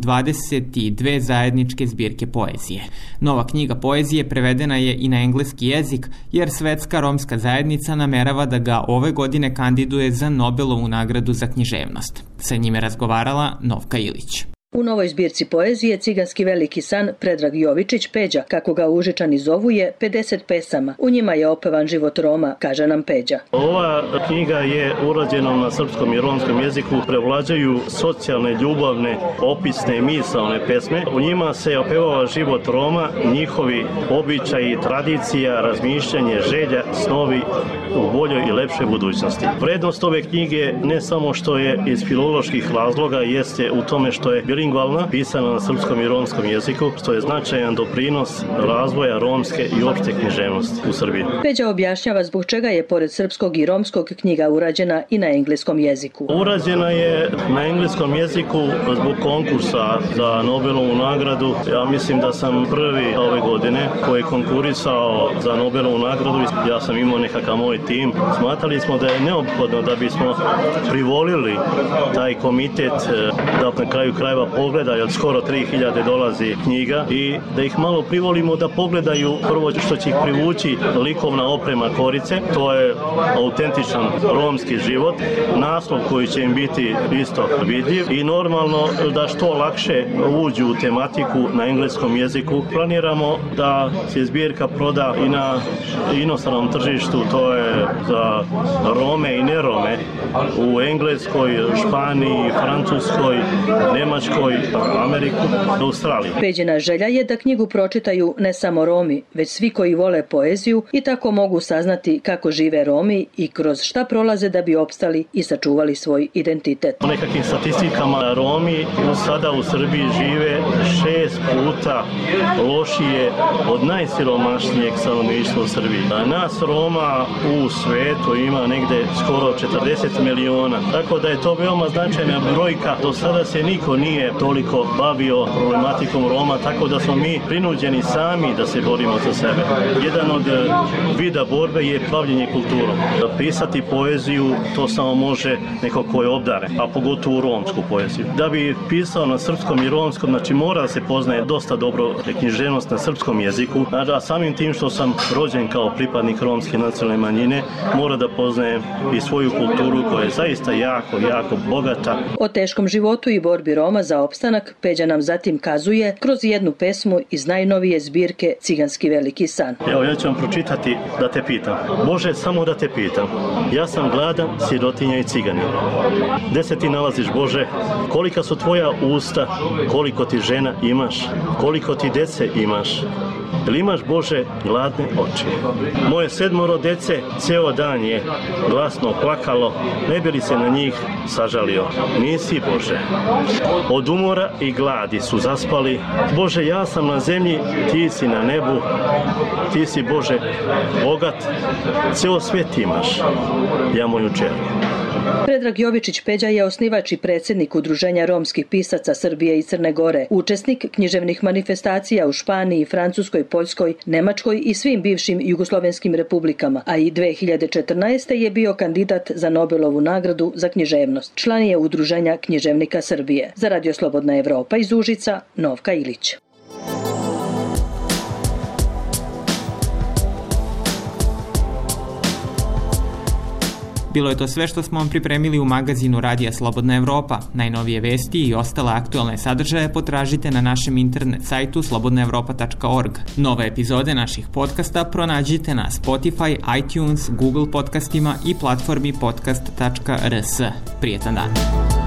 22 zajedničke zbirke poezije. Nova knjiga poezije prevedena je i na engleski jezik, jer Svetska romska zajednica namerava da ga ove godine kandiduje za Nobelovu nagradu za književnost. Sa njime razgovarala Novka Ilić. U novoj zbirci poezije Ciganski veliki san Predrag Jovičić Peđa, kako ga Užičani zovu, je 50 pesama. U njima je opevan život Roma, kaže nam Peđa. Ova knjiga je urađena na srpskom i romskom jeziku, prevlađaju socijalne, ljubavne, opisne i misaone pesme. U njima se opevava život Roma, njihovi običaji, tradicija, razmišljanje, želja, snovi u boljoj i lepšoj budućnosti. Vrednost ove knjige ne samo što je iz filoloških razloga, jeste u tome što je bilingvalna, pisana na srpskom i romskom jeziku, što je značajan doprinos razvoja romske i opšte književnosti u Srbiji. Peđa objašnjava zbog čega je pored srpskog i romskog knjiga urađena i na engleskom jeziku. Urađena je na engleskom jeziku zbog konkursa za Nobelovu nagradu. Ja mislim da sam prvi ove godine koji je konkurisao za Nobelovu nagradu. Ja sam imao nekakav moj tim. Smatrali smo da je neophodno da bismo privolili taj komitet da na kraju krajeva pogledaju, od skoro 3000 dolazi knjiga, i da ih malo privolimo da pogledaju prvo što će ih privući likovna oprema Korice, to je autentičan romski život, naslov koji će im biti isto vidljiv i normalno da što lakše uđu u tematiku na engleskom jeziku. Planiramo da se zbirka proda i na inostranom tržištu, to je za Rome i nerome u Engleskoj, Španiji, Francuskoj, Nemačkoj, Ameriku, Australiji. Peđina želja je da knjigu pročitaju ne samo Romi, već svi koji vole poeziju i tako mogu saznati kako žive Romi i kroz šta prolaze da bi opstali i sačuvali svoj identitet. Po nekakvim statistikama Romi sada u Srbiji žive 6 puta lošije od najsiromašnijeg stanovništva u Srbiji. Nas Roma u svetu ima negde skoro 40 miliona, tako da je to veoma značajna brojka. Do sada se niko nije toliko bavio problematikom Roma, tako da smo mi prinuđeni sami da se borimo za sebe. Jedan od vida borbe je bavljenje kulturom. Pisati poeziju, to samo može neko ko je obdaren, a pogotovo romsku poeziju. Da bi pisao na srpskom i romskom, znači mora se poznaje dosta dobro književnost na srpskom jeziku, a samim tim što sam rođen kao pripadnik romske nacionalne manjine, mora da poznaje i svoju kulturu koja je zaista jako, jako bogata. O teškom životu i borbi Roma za opstanak Peđa nam zatim kazuje kroz jednu pesmu iz najnovije zbirke Ciganski veliki san. Evo, ja ću vam pročitati da te pitam. Bože, samo da te pitam. Ja sam gladan, sirotinja i ciganin. Gde se ti nalaziš, Bože? Kolika su tvoja usta? Koliko ti žena imaš? Koliko ti dece imaš? Jel imaš, Bože, gladne oči? Moje 7 dece ceo dan je glasno plakalo, ne bi li se na njih sažalio? Nisi, Bože. Od umora i gladi su zaspali. Bože, ja sam na zemlji, ti si na nebu. Ti si, Bože, bogat. Ceo svet imaš. Ja moju čerku. Predrag Jovičić Peđa je osnivač i predsjednik Udruženja romskih pisaca Srbije i Crne Gore, učesnik književnih manifestacija u Španiji, Francuskoj, Poljskoj, Nemačkoj i svim bivšim jugoslovenskim republikama, a i 2014. je bio kandidat za Nobelovu nagradu za književnost. Član je Udruženja književnika Srbije. Za Radio Slobodna Evropa iz Užica, Novka Ilić. Bilo je to sve što smo vam pripremili u magazinu Radija Slobodna Evropa. Najnovije vesti i ostale aktualne sadržaje potražite na našem internet sajtu slobodnaevropa.org. Nove epizode naših podcasta pronađite na Spotify, iTunes, Google podcastima i platformi podcast.rs. Prijetan dan!